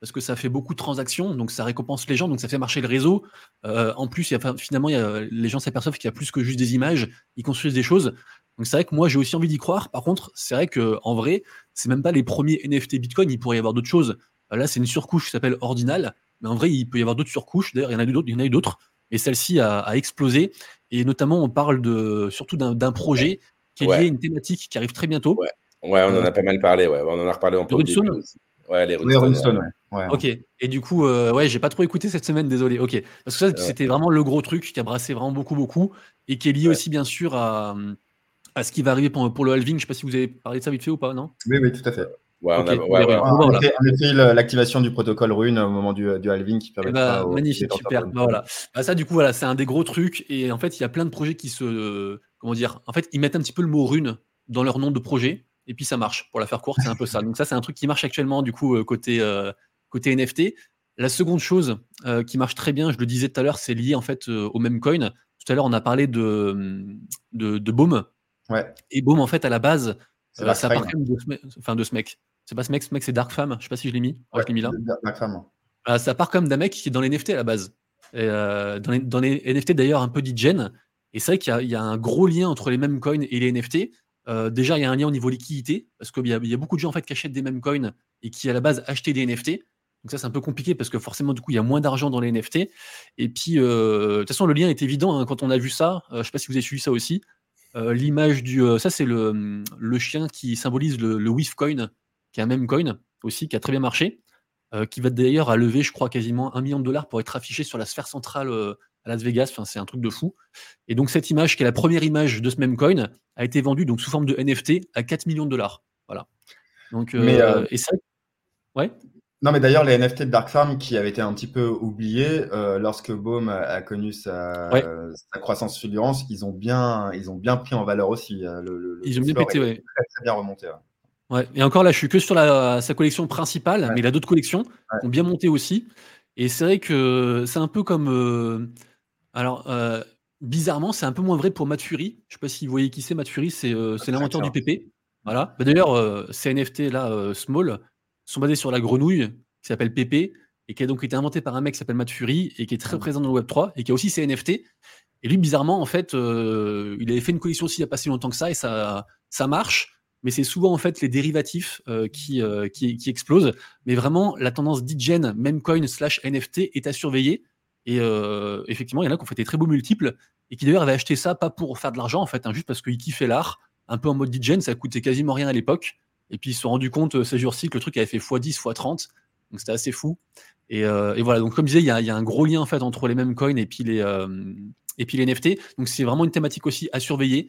parce que ça fait beaucoup de transactions, donc ça récompense les gens, donc ça fait marcher le réseau. Euh, en plus, il y a, enfin, finalement, il y a, les gens s'aperçoivent qu'il y a plus que juste des images, ils construisent des choses. Donc c'est vrai que moi, j'ai aussi envie d'y croire. Par contre, c'est vrai qu'en vrai, c'est même pas les premiers N F T Bitcoin, il pourrait y avoir d'autres choses. Euh, Là, c'est une surcouche qui s'appelle Ordinal, mais en vrai, il peut y avoir d'autres surcouches. D'ailleurs, il y en a eu d'autres, il y en a eu d'autres, et celle-ci a, a explosé. Et notamment, on parle de, surtout d'un d'un projet qui est lié à Ouais, une thématique qui arrive très bientôt. ouais. Ouais, on en Euh, a pas mal parlé, ouais. On en a reparlé un peu le au début Runestone. aussi. Ouais, les Oui, Runestone, ouais. Runestone, ouais. Ouais, Ok. Et du coup, euh, ouais, j'ai pas trop écouté cette semaine, désolé. Ok. Parce que ça, Ouais, c'était vraiment le gros truc qui a brassé vraiment beaucoup, beaucoup, et qui est lié ouais. aussi, bien sûr, à, à ce qui va arriver pour, pour le halving. Je sais pas si vous avez parlé de ça vite fait ou pas, non? oui, oui, tout à fait. Ouais, on Ok. a, Bon, ouais, les ouais. runes. En Bon, bah, en voilà. effet, en effet, le- l'activation du protocole Rune au moment du, du halving qui Eh permettra bah, aux magnifique, détenteurs super. de Bah, voilà. Bah, ça, du coup, voilà, c'est un des gros trucs. Et en fait, il y a plein de projets qui se. Comment dire? En fait, ils mettent un petit peu le mot rune dans leur nom de projet. Et puis ça marche. Pour la faire courte, c'est un peu ça. Donc, ça, c'est un truc qui marche actuellement, du coup, euh, côté, euh, côté N F T. La seconde chose euh, qui marche très bien, je le disais tout à l'heure, c'est lié en fait euh, au même coin. Tout à l'heure, on a parlé de, de, de Baume. Ouais, Et Baume, en fait, à la base, c'est euh, ça part Darkframe. quand même de ce mec. Enfin, de ce mec. C'est pas ce mec, ce mec, c'est Dark Femme. Je sais pas si je l'ai mis. Ouais, Ouais, je l'ai mis là. Darkframe. Euh, ça part comme d'un mec qui est dans les N F T à la base. Et, euh, dans, les, dans les N F T d'ailleurs un peu d'e-gen. Et c'est vrai qu'il y a, il y a un gros lien entre les mêmes coins et les N F T. Euh, déjà, il y a un lien au niveau liquidité, parce qu'il y a, il y a beaucoup de gens en fait, qui achètent des mêmes coins et qui à la base achetaient des N F T. Donc ça, c'est un peu compliqué parce que forcément, du coup, il y a moins d'argent dans les N F T. Et puis, euh, de toute façon, le lien est évident hein, quand on a vu ça. Euh, je ne sais pas si vous avez suivi ça aussi. Euh, L'image du... euh, ça, c'est le, le chien qui symbolise le, le Whiff Coin, qui est un même coin aussi, qui a très bien marché euh, qui va d'ailleurs à lever, je crois, quasiment un million de dollars pour être affiché sur la sphère centrale euh, à Las Vegas. Enfin, c'est un truc de fou. Et donc, cette image, qui est la première image de ce même coin, a été vendue donc, sous forme de N F T à quatre millions de dollars. Voilà. Donc, Mais euh, euh, et ça, ouais. non, mais d'ailleurs, les N F T de Darkfarm qui avaient été un petit peu oubliés euh, lorsque Baum a, a connu sa, Ouais. sa croissance fulgurante, ils ont bien, ils ont bien pris en valeur aussi. euh, Le, le, Ils le ont bien floor pété, est ouais. très, très bien remonté. Ouais. Ouais. Et encore là, je suis que sur la, sa collection principale, Ouais. mais il a d'autres collections Ouais. qui ont bien monté aussi. Et c'est vrai que c'est un peu comme. Euh, alors, euh, bizarrement, c'est un peu moins vrai pour Matt Fury. Je ne sais pas si vous voyez qui c'est, Matt Fury, c'est euh, c'est l'inventeur du P P. Voilà. Bah, d'ailleurs, euh, ces N F T là, euh, small, sont basés sur la grenouille qui s'appelle P P et qui a donc été inventé par un mec qui s'appelle Matt Fury et qui est très Mm. présent dans le Web trois et qui a aussi ses N F T. Et lui, bizarrement, en fait, euh, il avait fait une collection aussi il n'y a pas si longtemps que ça et ça, ça marche. Mais c'est souvent en fait les dérivatifs euh, qui, euh, qui, qui explosent. Mais vraiment, la tendance d'e-gen, memecoin slash N F T est à surveiller. Et euh, effectivement, il y en a qui ont fait des très beaux multiples et qui d'ailleurs avaient acheté ça pas pour faire de l'argent en fait, hein, juste parce qu'ils kiffaient l'art, un peu en mode d'e-gen, ça coûtait quasiment rien à l'époque. Et puis ils se sont rendus compte euh, ces jours-ci que le truc avait fait fois dix, fois trente. Donc c'était assez fou. Et, euh, et voilà, donc comme je disais, il y a, il y a un gros lien en fait entre les mêmes coins et puis les, euh, et puis les N F T. Donc c'est vraiment une thématique aussi à surveiller.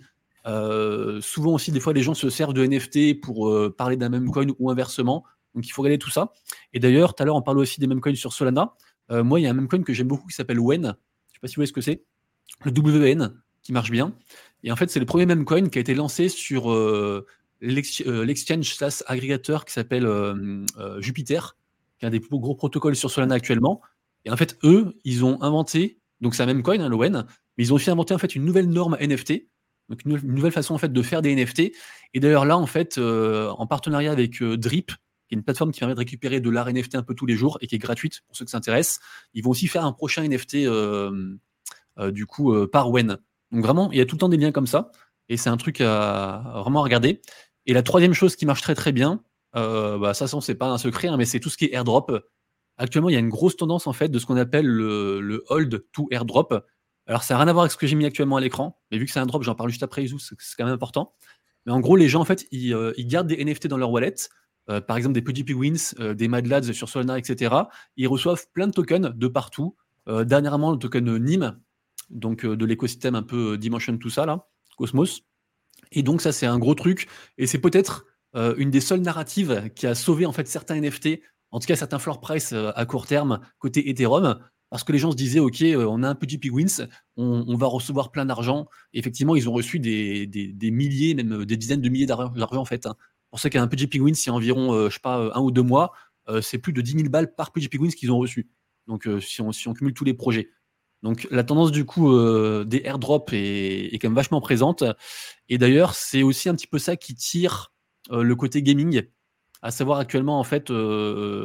Euh, souvent aussi, des fois, les gens se servent de N F T pour euh, parler d'un même coin ou inversement. Donc il faut regarder tout ça. Et d'ailleurs, tout à l'heure, on parlait aussi des mêmes coins sur Solana. Euh, moi, il y a un même coin que j'aime beaucoup qui s'appelle W E N. Je ne sais pas si vous voyez ce que c'est. Le W N, qui marche bien. Et en fait, c'est le premier même coin qui a été lancé sur euh, l'ex- euh, l'exchange slash agrégateur qui s'appelle euh, euh, Jupiter, qui est un des plus gros protocoles sur Solana actuellement. Et en fait, eux, ils ont inventé, donc c'est un même coin, hein, le W E N, mais ils ont aussi inventé en fait une nouvelle norme N F T, donc une, une nouvelle façon en fait de faire des N F T. Et d'ailleurs là, en fait, euh, en partenariat avec euh, Drip, qui est une plateforme qui permet de récupérer de l'art N F T un peu tous les jours et qui est gratuite pour ceux qui s'intéressent, ils vont aussi faire un prochain N F T euh, euh, du coup euh, par W E N. Donc vraiment, il y a tout le temps des liens comme ça, et c'est un truc à, à vraiment à regarder. Et la troisième chose qui marche très très bien, euh, bah, ça, c'est pas un secret, hein, mais c'est tout ce qui est airdrop. Actuellement, il y a une grosse tendance en fait de ce qu'on appelle le, le hold to airdrop. Alors, ça n'a rien à voir avec ce que j'ai mis actuellement à l'écran, mais vu que c'est un drop, j'en parle juste après, c'est c'est quand même important. Mais en gros, les gens, en fait, ils, euh, ils gardent des N F T dans leur wallet, euh, par exemple des PuddyPigwins, euh, des Mad Lads sur Solana, et cetera. Ils reçoivent plein de tokens de partout. Euh, dernièrement, le token N I M, donc euh, de l'écosystème un peu euh, Dimension, tout ça, là, Cosmos. Et donc, ça, c'est un gros truc. Et c'est peut-être euh, une des seules narratives qui a sauvé en fait certains N F T, en tout cas certains floor price euh, à court terme côté Ethereum, parce que les gens se disaient, OK, euh, on a un PuddyPigwins, on, on va recevoir plein d'argent. Et effectivement, ils ont reçu des, des, des milliers, même des dizaines de milliers d'argent en fait. Hein. Pour ceux qui ont un PuddyPigwins, c'est environ, euh, je sais pas, un ou deux mois, euh, c'est plus de dix mille balles par PuddyPigwins qu'ils ont reçu. Donc, euh, si, on, si on cumule tous les projets. Donc, la tendance du coup euh, des airdrops est, est quand même vachement présente. Et d'ailleurs, c'est aussi un petit peu ça qui tire euh, le côté gaming, à savoir actuellement, en fait, euh,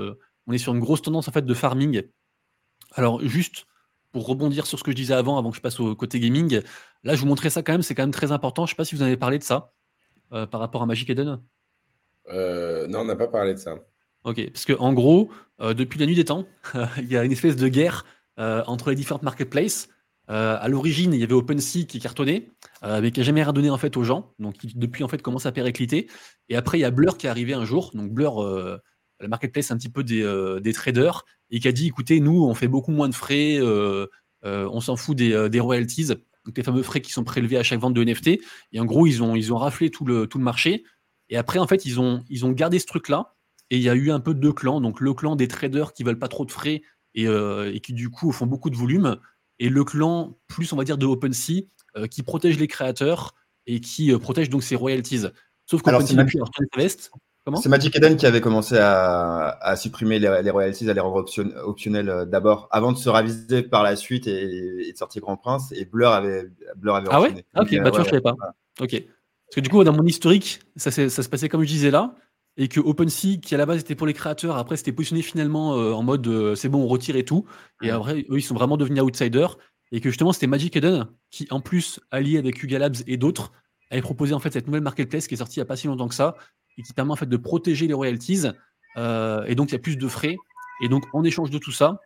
on est sur une grosse tendance en fait de farming. Alors juste pour rebondir sur ce que je disais avant, avant que je passe au côté gaming, là je vous montrais ça quand même, c'est quand même très important. Je sais pas si vous en avez parlé de ça euh, par rapport à Magic Eden. Euh, non, on n'a pas parlé de ça. Ok, parce que en gros, euh, depuis la nuit des temps, il y a une espèce de guerre euh, entre les différentes marketplaces. Euh, à l'origine, il y avait OpenSea qui cartonnait, euh, mais qui n'a jamais rien donné en fait aux gens. Donc qui, depuis en fait commence à péricliter. Et après, il y a Blur qui est arrivé un jour. Donc Blur, euh, la marketplace un petit peu des, euh, des traders, et qui a dit écoutez, nous, on fait beaucoup moins de frais, euh, euh, on s'en fout des, euh, des royalties, donc les fameux frais qui sont prélevés à chaque vente de N F T. Et en gros, ils ont, ils ont raflé tout le, tout le marché. Et après, en fait, ils ont, ils ont gardé ce truc-là. Et il y a eu un peu deux clans, donc le clan des traders qui veulent pas trop de frais et, euh, et qui du coup font beaucoup de volume, et le clan plus on va dire de OpenSea euh, qui protège les créateurs et qui euh, protège donc ses royalties. Sauf Alors, qu'OpenSea c'est depuis a retourné sa veste. Comment C'est Magic Eden qui avait commencé à, à supprimer les, les royalties, à les rendre option- optionnelles euh, d'abord, avant de se raviser par la suite et, et de sortir Grand Prince. Et Blur avait, Blur avait Ah ouais optionné. Ah, ok, Mais, bah euh, tu vois, ouais, je savais pas. ouais. Ok. Parce que du coup, dans mon historique, ça, s'est- ça se passait comme je disais là, et que OpenSea, qui à la base était pour les créateurs, après c'était positionné finalement euh, en mode euh, c'est bon, on retire et tout. Et après, eux, ils sont vraiment devenus outsiders. Et que justement, c'était Magic Eden qui, en plus, allié avec Yuga Labs et d'autres, avait proposé en fait cette nouvelle marketplace qui est sortie il n'y a pas si longtemps que ça, et qui permet en fait de protéger les royalties. Euh, et donc, il y a plus de frais. Et donc, en échange de tout ça,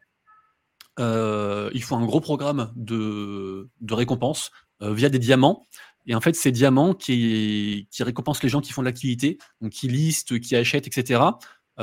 euh, il faut un gros programme de, de récompenses euh, via des diamants. Et en fait, ces diamants qui, qui récompensent les gens qui font de l'activité, donc qui listent, qui achètent, et cetera,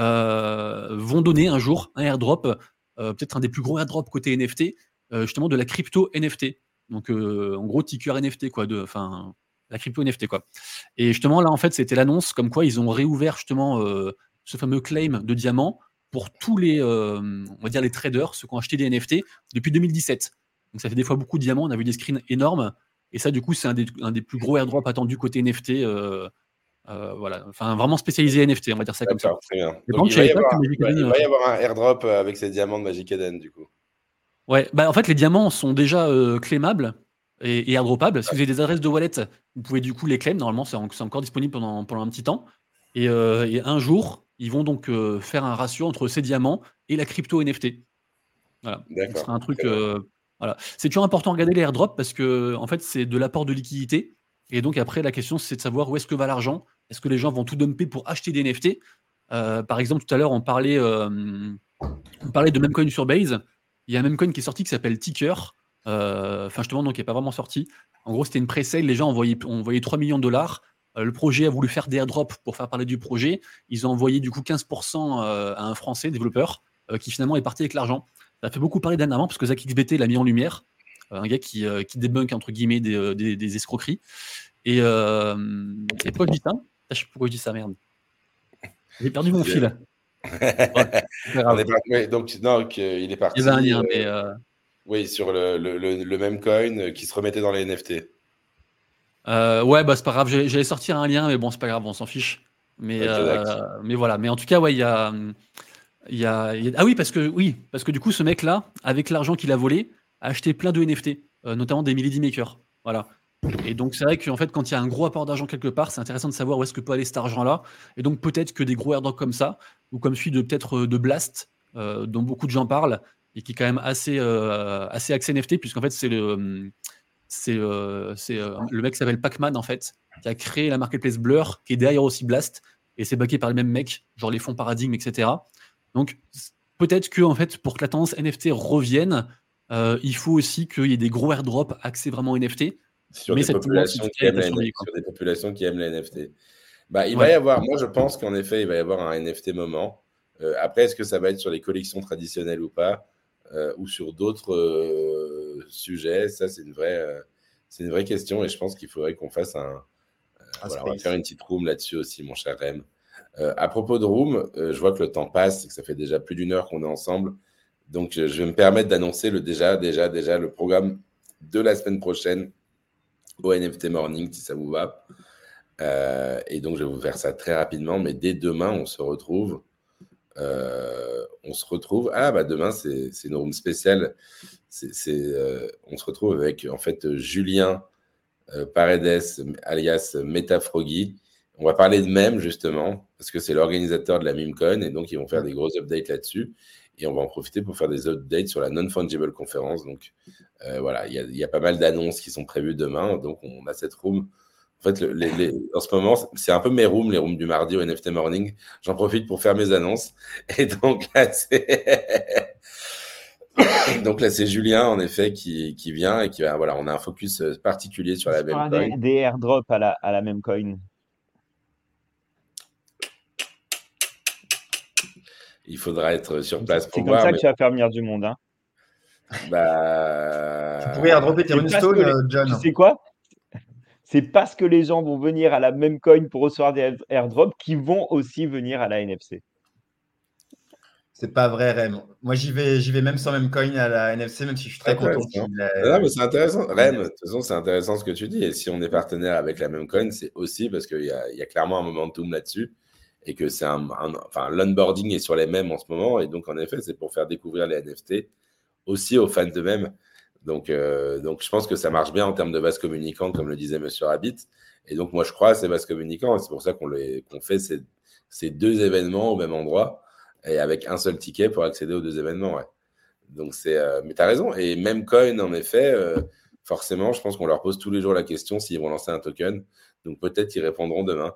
euh, vont donner un jour un airdrop, euh, peut-être un des plus gros airdrops côté N F T, euh, justement de la crypto N F T. Donc, euh, en gros, ticker N F T, quoi, de, enfin, la crypto N F T, quoi. Et justement, là, en fait, c'était l'annonce comme quoi ils ont réouvert justement euh, ce fameux claim de diamants pour tous les, euh, on va dire les traders, ceux qui ont acheté des N F T depuis deux mille dix-sept. Donc ça fait des fois beaucoup de diamants, on a vu des screens énormes, et ça du coup c'est un des, un des plus gros airdrops attendus côté N F T, euh, euh, voilà, enfin vraiment spécialisé N F T, on va dire ça comme ça. D'accord, très bien. Mais Donc par contre, il je va y savais pas que avoir, Magic il va, Eden, il euh, va y avoir un airdrop euh, avec ces diamants de Magic Eden, du coup. ouais, bah en fait les diamants sont déjà euh, claimables et, et airdropables. Si vous avez des adresses de wallet, vous pouvez du coup les claim. Normalement, c'est, en- c'est encore disponible pendant, pendant un petit temps. Et, euh, et un jour, ils vont donc euh, faire un ratio entre ces diamants et la crypto N F T. Voilà. Donc, ce D'accord. sera un truc. Très bien. euh, voilà. C'est toujours important de regarder les airdrops parce que en fait, c'est de l'apport de liquidité. Et donc après, la question, c'est de savoir où est-ce que va l'argent. Est-ce que les gens vont tout dumper pour acheter des N F T? Euh, Par exemple, tout à l'heure, on parlait, euh, on parlait de Memcoin sur Base. Il y a un Memcoin qui est sorti qui s'appelle Ticker. Euh, Enfin, justement, donc, qui n'est pas vraiment sorti. En gros, c'était une pré-sale. Les gens envoyaient, envoyaient trois millions de dollars. Euh, le projet a voulu faire des airdrops pour faire parler du projet. Ils ont envoyé du coup quinze pour cent euh, à un Français développeur euh, qui finalement est parti avec l'argent. Ça a fait beaucoup parler dernièrement parce que Zach X B T l'a mis en lumière. Euh, un gars qui, euh, qui débunk entre guillemets des, euh, des, des escroqueries. Et, euh, et pourquoi je dis ça? Je sais pas pourquoi je dis ça, merde. J'ai perdu mon C'est- fil. Ouais, c'est pas On grave. est parti, ouais, donc, non, que- il est parti Il y avait un lien, euh, mais euh, oui, sur le, le, le, le même coin euh, qui se remettait dans les N F T. euh, ouais, bah c'est pas grave. J'allais j'allais sortir un lien, mais bon, c'est pas grave, on s'en fiche. Mais, Ok, euh, d'accord. mais voilà. Mais en tout cas, ouais, il y a, il y a, il y a- ah oui, parce que oui, parce que du coup, ce mec-là, avec l'argent qu'il a volé, a acheté plein de N F T, euh, notamment des Milady Makers. Voilà. Et donc, c'est vrai qu'en fait, quand il y a un gros apport d'argent quelque part, c'est intéressant de savoir où est-ce que peut aller cet argent-là. Et donc, peut-être que des gros airdrops comme ça, ou comme celui de peut-être euh, de Blast, euh, dont beaucoup de gens parlent, et qui est quand même assez, euh, assez axé N F T, puisqu'en fait, c'est le, c'est, euh, c'est euh, le mec qui s'appelle Pac-Man, en fait, qui a créé la marketplace Blur, qui est derrière aussi Blast, et c'est backé par le même mec, genre les fonds Paradigme, et cetera. Donc, c- peut-être que, en fait, pour que la tendance N F T revienne, euh, il faut aussi qu'il y ait des gros airdrops axés vraiment N F T. Sur Mais des cette tendance, en populations tout qui cas, est aiment à la, N- surveiller, quoi. sur des populations qui aiment les N F T. Bah, il va Ouais. y avoir, moi je pense qu'en effet, il va y avoir un N F T moment. Euh, après, est-ce que ça va être sur les collections traditionnelles ou pas, euh, ou sur d'autres euh, sujets? Ça, c'est une vraie, euh, c'est une vraie question, et je pense qu'il faudrait qu'on fasse un. euh, Un voilà, on va space. faire une petite room là-dessus aussi, mon cher Rem. Euh, à propos de room, euh, je vois que le temps passe, et que ça fait déjà plus d'une heure qu'on est ensemble. Donc, euh, je vais me permettre d'annoncer le déjà, déjà, déjà le programme de la semaine prochaine au N F T Morning, si ça vous va. Euh, et donc, je vais vous faire ça très rapidement, mais dès demain, on se retrouve. Euh, on se retrouve. Ah, bah demain, c'est c'est une room spéciale. C'est, c'est, euh, on se retrouve avec, en fait, Julien euh, Paredes, alias Metafroggy. On va parler de meme, justement, parce que c'est l'organisateur de la MemeCon, et donc ils vont faire des gros updates là-dessus. Et on va en profiter pour faire des updates sur la Non-Fungible Conference. Donc, euh, voilà, il y a, y a pas mal d'annonces qui sont prévues demain. Donc, on a cette room. En fait, le, les, les, en ce moment, c'est un peu mes rooms, les rooms du mardi au N F T Morning. J'en profite pour faire mes annonces. Et donc, là, c'est... donc là, c'est Julien, en effet, qui, qui vient et qui va... Voilà, on a un focus particulier sur la Sur un MemeCoin. des, des airdrops à la, à la MemeCoin. Il faudra être sur place C'est pour comme voir. ça mais... que tu vas faire venir du monde. Hein. Bah... Tu pourrais airdropper tes runestones, les... John. Tu sais quoi? C'est parce que les gens vont venir à la MemeCoin pour recevoir des airdrops qu'ils vont aussi venir à la N F C. C'est pas vrai, Rem. Moi, j'y vais, j'y vais même sans MemeCoin à la N F C, même si je suis très content qu'il ait... Non, mais c'est intéressant. Rem, de toute façon, c'est intéressant ce que tu dis. Et si on est partenaire avec la MemeCoin, c'est aussi parce qu'il y a, il y a clairement un momentum là-dessus et que c'est un, un enfin, l'onboarding est sur les mêmes en ce moment. Et donc, en effet, c'est pour faire découvrir les N F T aussi aux fans de même. Donc, euh, donc, je pense que ça marche bien en termes de base communicante, comme le disait Monsieur Rabbit. Et donc, moi, je crois à ces bases communicants. Et c'est pour ça qu'on, les, qu'on fait ces, ces deux événements au même endroit et avec un seul ticket pour accéder aux deux événements. Ouais. Donc, c'est. Euh, mais tu as raison. Et même Coin, en effet, euh, forcément, je pense qu'on leur pose tous les jours la question s'ils vont lancer un token. Donc, peut-être qu'ils répondront demain.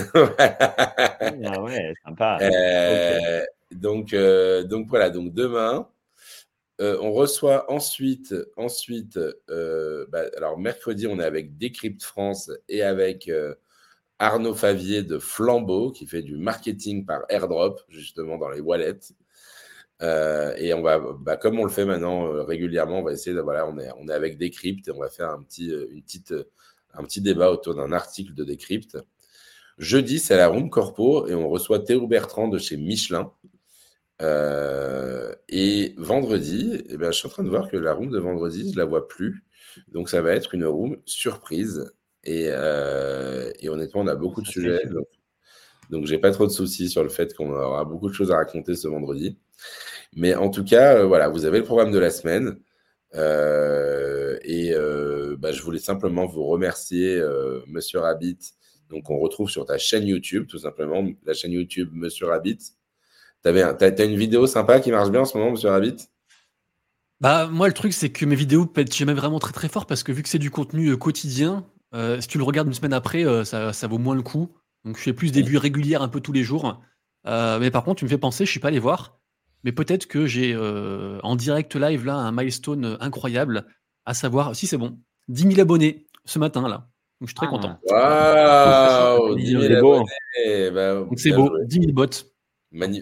Ah ouais, sympa. Euh, okay. donc, euh, donc, voilà. Donc, demain. Euh, on reçoit ensuite, ensuite euh, bah, alors mercredi, on est avec Decrypt France et avec euh, Arnaud Favier de Flambeau qui fait du marketing par airdrop, justement dans les wallets. Euh, et on va, bah, comme on le fait maintenant euh, régulièrement, on va essayer de, voilà, on est, on est avec Decrypt et on va faire un petit, une petite, un petit débat autour d'un article de Decrypt. Jeudi, c'est la Room Corpo et on reçoit Théo Bertrand de chez Michelin. Euh, et vendredi, eh ben, je suis en train de voir que la room de vendredi, je la vois plus. Donc, ça va être une room surprise. Et, euh, et honnêtement, on a beaucoup de sujets. Donc, donc, j'ai pas trop de soucis sur le fait qu'on aura beaucoup de choses à raconter ce vendredi. Mais en tout cas, euh, voilà, vous avez le programme de la semaine. Euh, et euh, bah, je voulais simplement vous remercier, euh, Monsieur Rabbit. Donc, on retrouve sur ta chaîne YouTube, tout simplement, la chaîne YouTube Monsieur Rabbit. T'as, t'as une vidéo sympa qui marche bien en ce moment, Monsieur Rabbit? Bah, moi, le truc, c'est que mes vidéos pètent jamais vraiment très très fort parce que vu que c'est du contenu euh, quotidien, euh, si tu le regardes une semaine après, euh, ça, ça vaut moins le coup. Donc, je fais plus des vues régulières un peu tous les jours. Euh, mais par contre, tu me fais penser, je suis pas allé voir. Mais peut-être que j'ai euh, en direct live là un milestone incroyable, à savoir, si c'est bon, dix mille abonnés ce matin là. Donc, je suis très Ah. content. Waouh, dix mille beau. abonnés. Bah, Donc, c'est beau, joué. dix mille bots. Magni...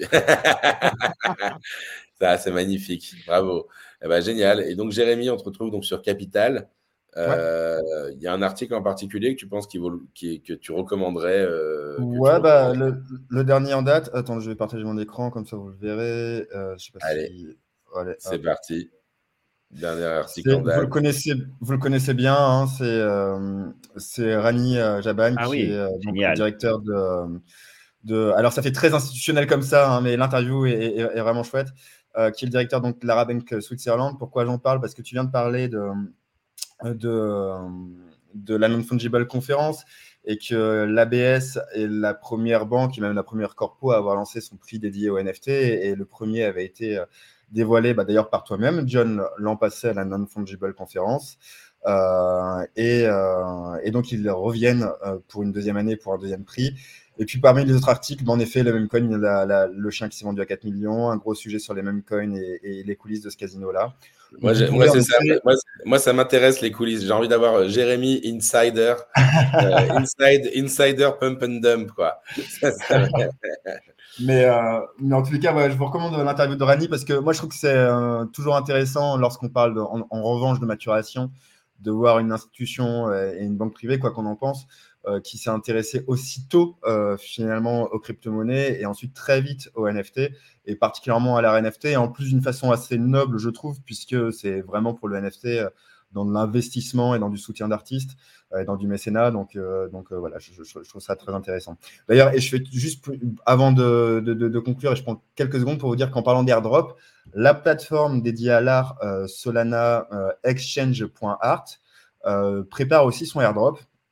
Ça, c'est magnifique. Bravo. Eh ben, génial. Et donc, Jérémy, on te retrouve donc sur Capital. Il euh, ouais. y a un article en particulier que tu penses qu'il vaut, qui, que tu recommanderais euh, que Ouais, tu bah, le, le dernier en date. Attends, je vais partager mon écran, comme ça vous le verrez. Euh, je sais pas Allez, si... Allez, c'est hop. Parti. Dernier article en date. Vous le connaissez, vous le connaissez bien, hein, c'est, euh, c'est Rani euh, Jaban, ah qui oui, est euh, donc, le directeur de, de... Alors, ça fait très institutionnel comme ça, hein, mais l'interview est, est, est vraiment chouette. Euh, qui est le directeur donc, de l'Arabank Switzerland. Pourquoi j'en parle? Parce que tu viens de parler de, de, de la Non-Fungible Conference et que l'A B S est la première banque et même la première corpo à avoir lancé son prix dédié au N F T. Et, et le premier avait été dévoilé bah, d'ailleurs par toi-même, John, l'an passé à la Non-Fungible Conference. Euh, et, euh, et donc, ils reviennent euh, pour une deuxième année pour un deuxième prix. Et puis, parmi les autres articles, bah, en effet, le MemeCoin, la, la, le chien qui s'est vendu à quatre millions, un gros sujet sur les MemeCoin et, et les coulisses de ce casino-là. Moi, moi, c'est ça, moi, moi, ça m'intéresse, les coulisses. J'ai envie d'avoir Jérémy Insider, euh, inside, Insider Pump and Dump, quoi. Ça, ça... mais, euh, mais en tous les cas, ouais, je vous recommande l'interview de Rani parce que moi, je trouve que c'est euh, toujours intéressant lorsqu'on parle, de, en, en revanche, de maturation, de voir une institution et une banque privée, quoi qu'on en pense, euh, qui s'est intéressée aussitôt euh, finalement aux crypto-monnaies et ensuite très vite aux N F T et particulièrement à l'art N F T et en plus d'une façon assez noble, je trouve, puisque c'est vraiment pour le N F T euh, dans de l'investissement et dans du soutien d'artistes euh, et dans du mécénat. Donc, euh, donc euh, voilà, je, je, je trouve ça très intéressant. D'ailleurs, et je fais juste avant de, de, de, de conclure, et je prends quelques secondes pour vous dire qu'en parlant d'airdrop, la plateforme dédiée à l'art, euh, Solana euh, Exchange point art, euh, prépare aussi son airdrop.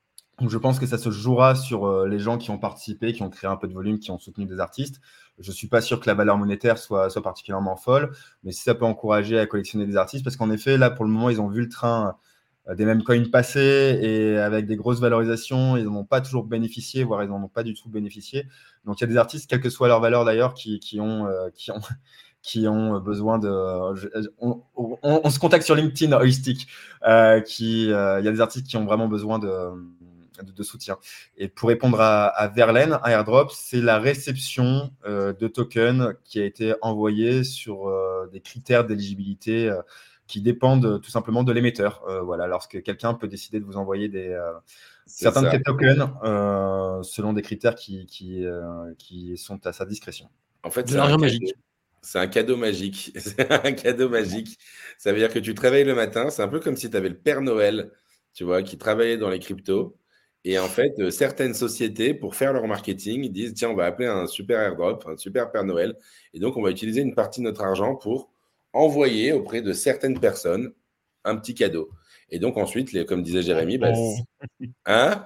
Donc, je pense que ça se jouera sur euh, les gens qui ont participé, qui ont créé un peu de volume, qui ont soutenu des artistes. Je ne suis pas sûr que la valeur monétaire soit, soit particulièrement folle, mais si ça peut encourager à collectionner des artistes, parce qu'en effet, là, pour le moment, ils ont vu le train euh, des mêmes coins passer et avec des grosses valorisations, ils n'en ont pas toujours bénéficié, voire ils n'en ont pas du tout bénéficié. Donc, il y a des artistes, quelle que soit leur valeur d'ailleurs, qui, qui, ont, euh, qui, ont, qui ont besoin de… Je, on, on, on se contacte sur LinkedIn, Heuristic. Euh, qui, euh, il y a des artistes qui ont vraiment besoin de… De, de soutien. Et pour répondre à, à Verlaine, un airdrop, c'est la réception euh, de tokens qui a été envoyé sur euh, des critères d'éligibilité euh, qui dépendent tout simplement de l'émetteur. Euh, voilà, lorsque quelqu'un peut décider de vous envoyer des, euh, certains ça. de ces tokens euh, selon des critères qui, qui, euh, qui sont à sa discrétion. En fait, c'est l'argent magique. C'est un cadeau magique. C'est un cadeau magique. Ça veut dire que tu te réveilles le matin. C'est un peu comme si tu avais le Père Noël, tu vois, qui travaillait dans les cryptos. Et en fait, euh, certaines sociétés, pour faire leur marketing, ils disent, tiens, on va appeler un super airdrop, un super Père Noël. Et donc, on va utiliser une partie de notre argent pour envoyer auprès de certaines personnes un petit cadeau. Et donc, ensuite, les, comme disait Jérémy, bah, hein?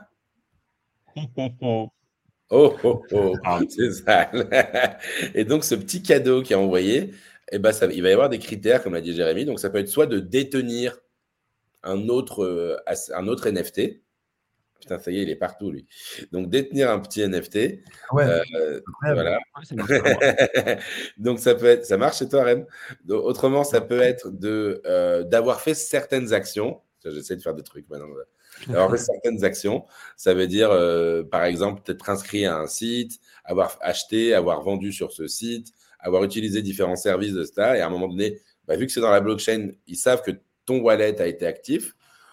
Oh, oh, oh, c'est ça. Et donc, ce petit cadeau qui est envoyé, eh ben, ça, il va y avoir des critères, comme l'a dit Jérémy. Donc, ça peut être soit de détenir un autre, euh, un autre N F T. Putain, ça y est, il est partout, lui. Donc, détenir un petit N F T. Ouais. Euh, voilà. Ouais, donc, ça peut être… Ça marche chez toi, Rem? Donc, autrement, ça peut être de, euh, d'avoir fait certaines actions. J'essaie de faire des trucs maintenant. D'avoir fait certaines actions. Ça veut dire, euh, par exemple, peut-être inscrit à un site, avoir acheté, avoir vendu sur ce site, avoir utilisé différents services de ça. Et à un moment donné, bah, vu que c'est dans la blockchain, ils savent que ton wallet a été actif.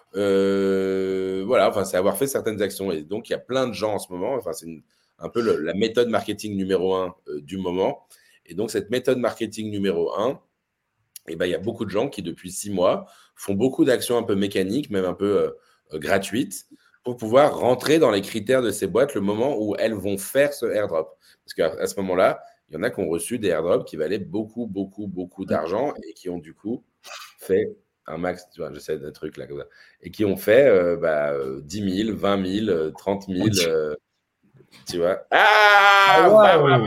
Euh, voilà, enfin, c'est avoir fait certaines actions. Et donc, il y a plein de gens en ce moment. Enfin, c'est une, un peu le, la méthode marketing numéro un euh, du moment. Et donc, cette méthode marketing numéro un, eh ben, il y a beaucoup de gens qui, depuis six mois, font beaucoup d'actions un peu mécaniques, même un peu euh, gratuites, pour pouvoir rentrer dans les critères de ces boîtes le moment où elles vont faire ce airdrop. Parce qu'à à ce moment-là, il y en a qui ont reçu des airdrops qui valaient beaucoup, beaucoup, beaucoup d'argent et qui ont du coup fait un max, tu vois, j'essaie des trucs là comme ça, et qui ont fait euh, bah, euh, dix mille, vingt mille, trente mille, euh, tu vois. Ah, wow. bah, bah,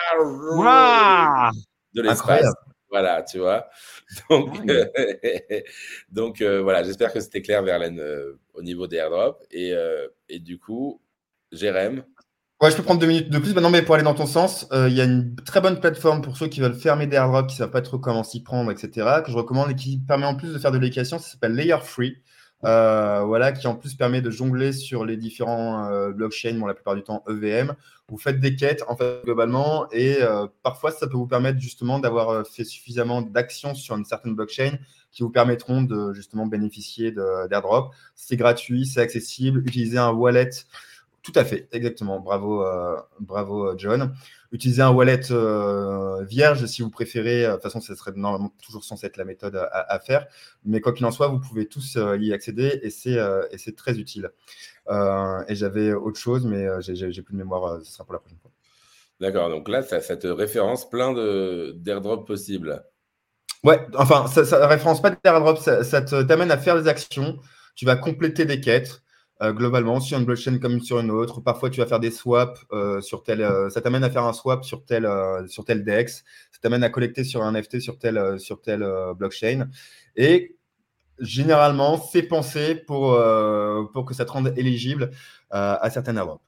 bah, wow. De l'espace. Voilà, tu vois. Donc, euh, donc euh, voilà, j'espère que c'était clair, Verlaine, euh, au niveau des airdrops. Et, euh, et du coup, Jérém. Ouais, je peux prendre deux minutes de plus. Bah non, mais pour aller dans ton sens, il euh, y a une très bonne plateforme pour ceux qui veulent fermer des airdrops, qui ne savent pas trop comment s'y prendre, et cetera, que je recommande et qui permet en plus de faire de l'éducation. Ça s'appelle Layer Free. Euh, voilà, qui en plus permet de jongler sur les différents euh, blockchains, bon, la plupart du temps E V M. Vous faites des quêtes, en fait, globalement, et euh, parfois, ça peut vous permettre justement d'avoir fait suffisamment d'actions sur une certaine blockchain qui vous permettront de justement bénéficier d'airdrop. C'est gratuit, c'est accessible. Utilisez un wallet. Tout à fait, exactement. Bravo, euh, bravo John. Utilisez un wallet euh, vierge si vous préférez. De toute façon, ce serait normalement toujours censé être la méthode à, à faire. Mais quoi qu'il en soit, vous pouvez tous euh, y accéder et c'est euh, et c'est très utile. Euh, et j'avais autre chose, mais euh, j'ai, j'ai plus de mémoire. Euh, ce sera pour la prochaine fois. D'accord. Donc là, ça, ça te référence plein de, d'airdrops possibles. Ouais, enfin, ça ne référence pas d'airdrop. Ça, ça te, t'amène à faire des actions. Tu vas compléter des quêtes. Euh, globalement, sur une blockchain comme sur une autre, parfois tu vas faire des swaps euh, sur tel, euh, ça t'amène à faire un swap sur tel, euh, sur tel D E X, ça t'amène à collecter sur un N F T sur tel, euh, sur tel euh, blockchain. Et généralement, c'est pensé pour, euh, pour que ça te rende éligible euh, à certaines airdrops.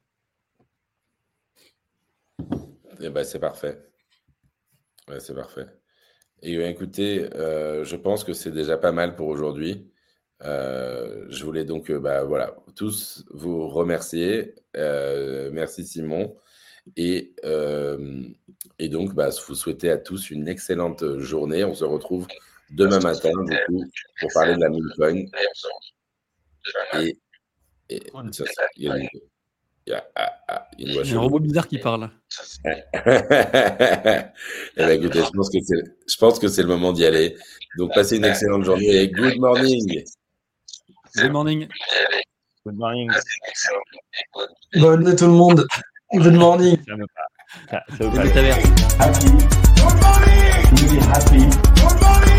Eh ben, c'est parfait. Ouais, c'est parfait. Et bien, écoutez, euh, je pense que c'est déjà pas mal pour aujourd'hui. Euh, je voulais donc euh, bah, voilà, tous vous remercier. Euh, merci Simon. Et, euh, et donc, bah, vous souhaiter à tous une excellente journée. On se retrouve demain matin du coup, pour parler de la Milcoin. Et, et ça, ça, il y a une, il y a, ah, ah, il y a une il y a un robot bizarre qui parle. eh ben, écoutez, je pense que c'est, je pense que c'est le moment d'y aller. Donc, passez une excellente journée et good morning. Good morning. Good morning. Bonne nuit tout le monde. Good morning. Ça veut pas. Ça, ça veut Le pas métavers. Happy. Good morning. Really happy. Good morning.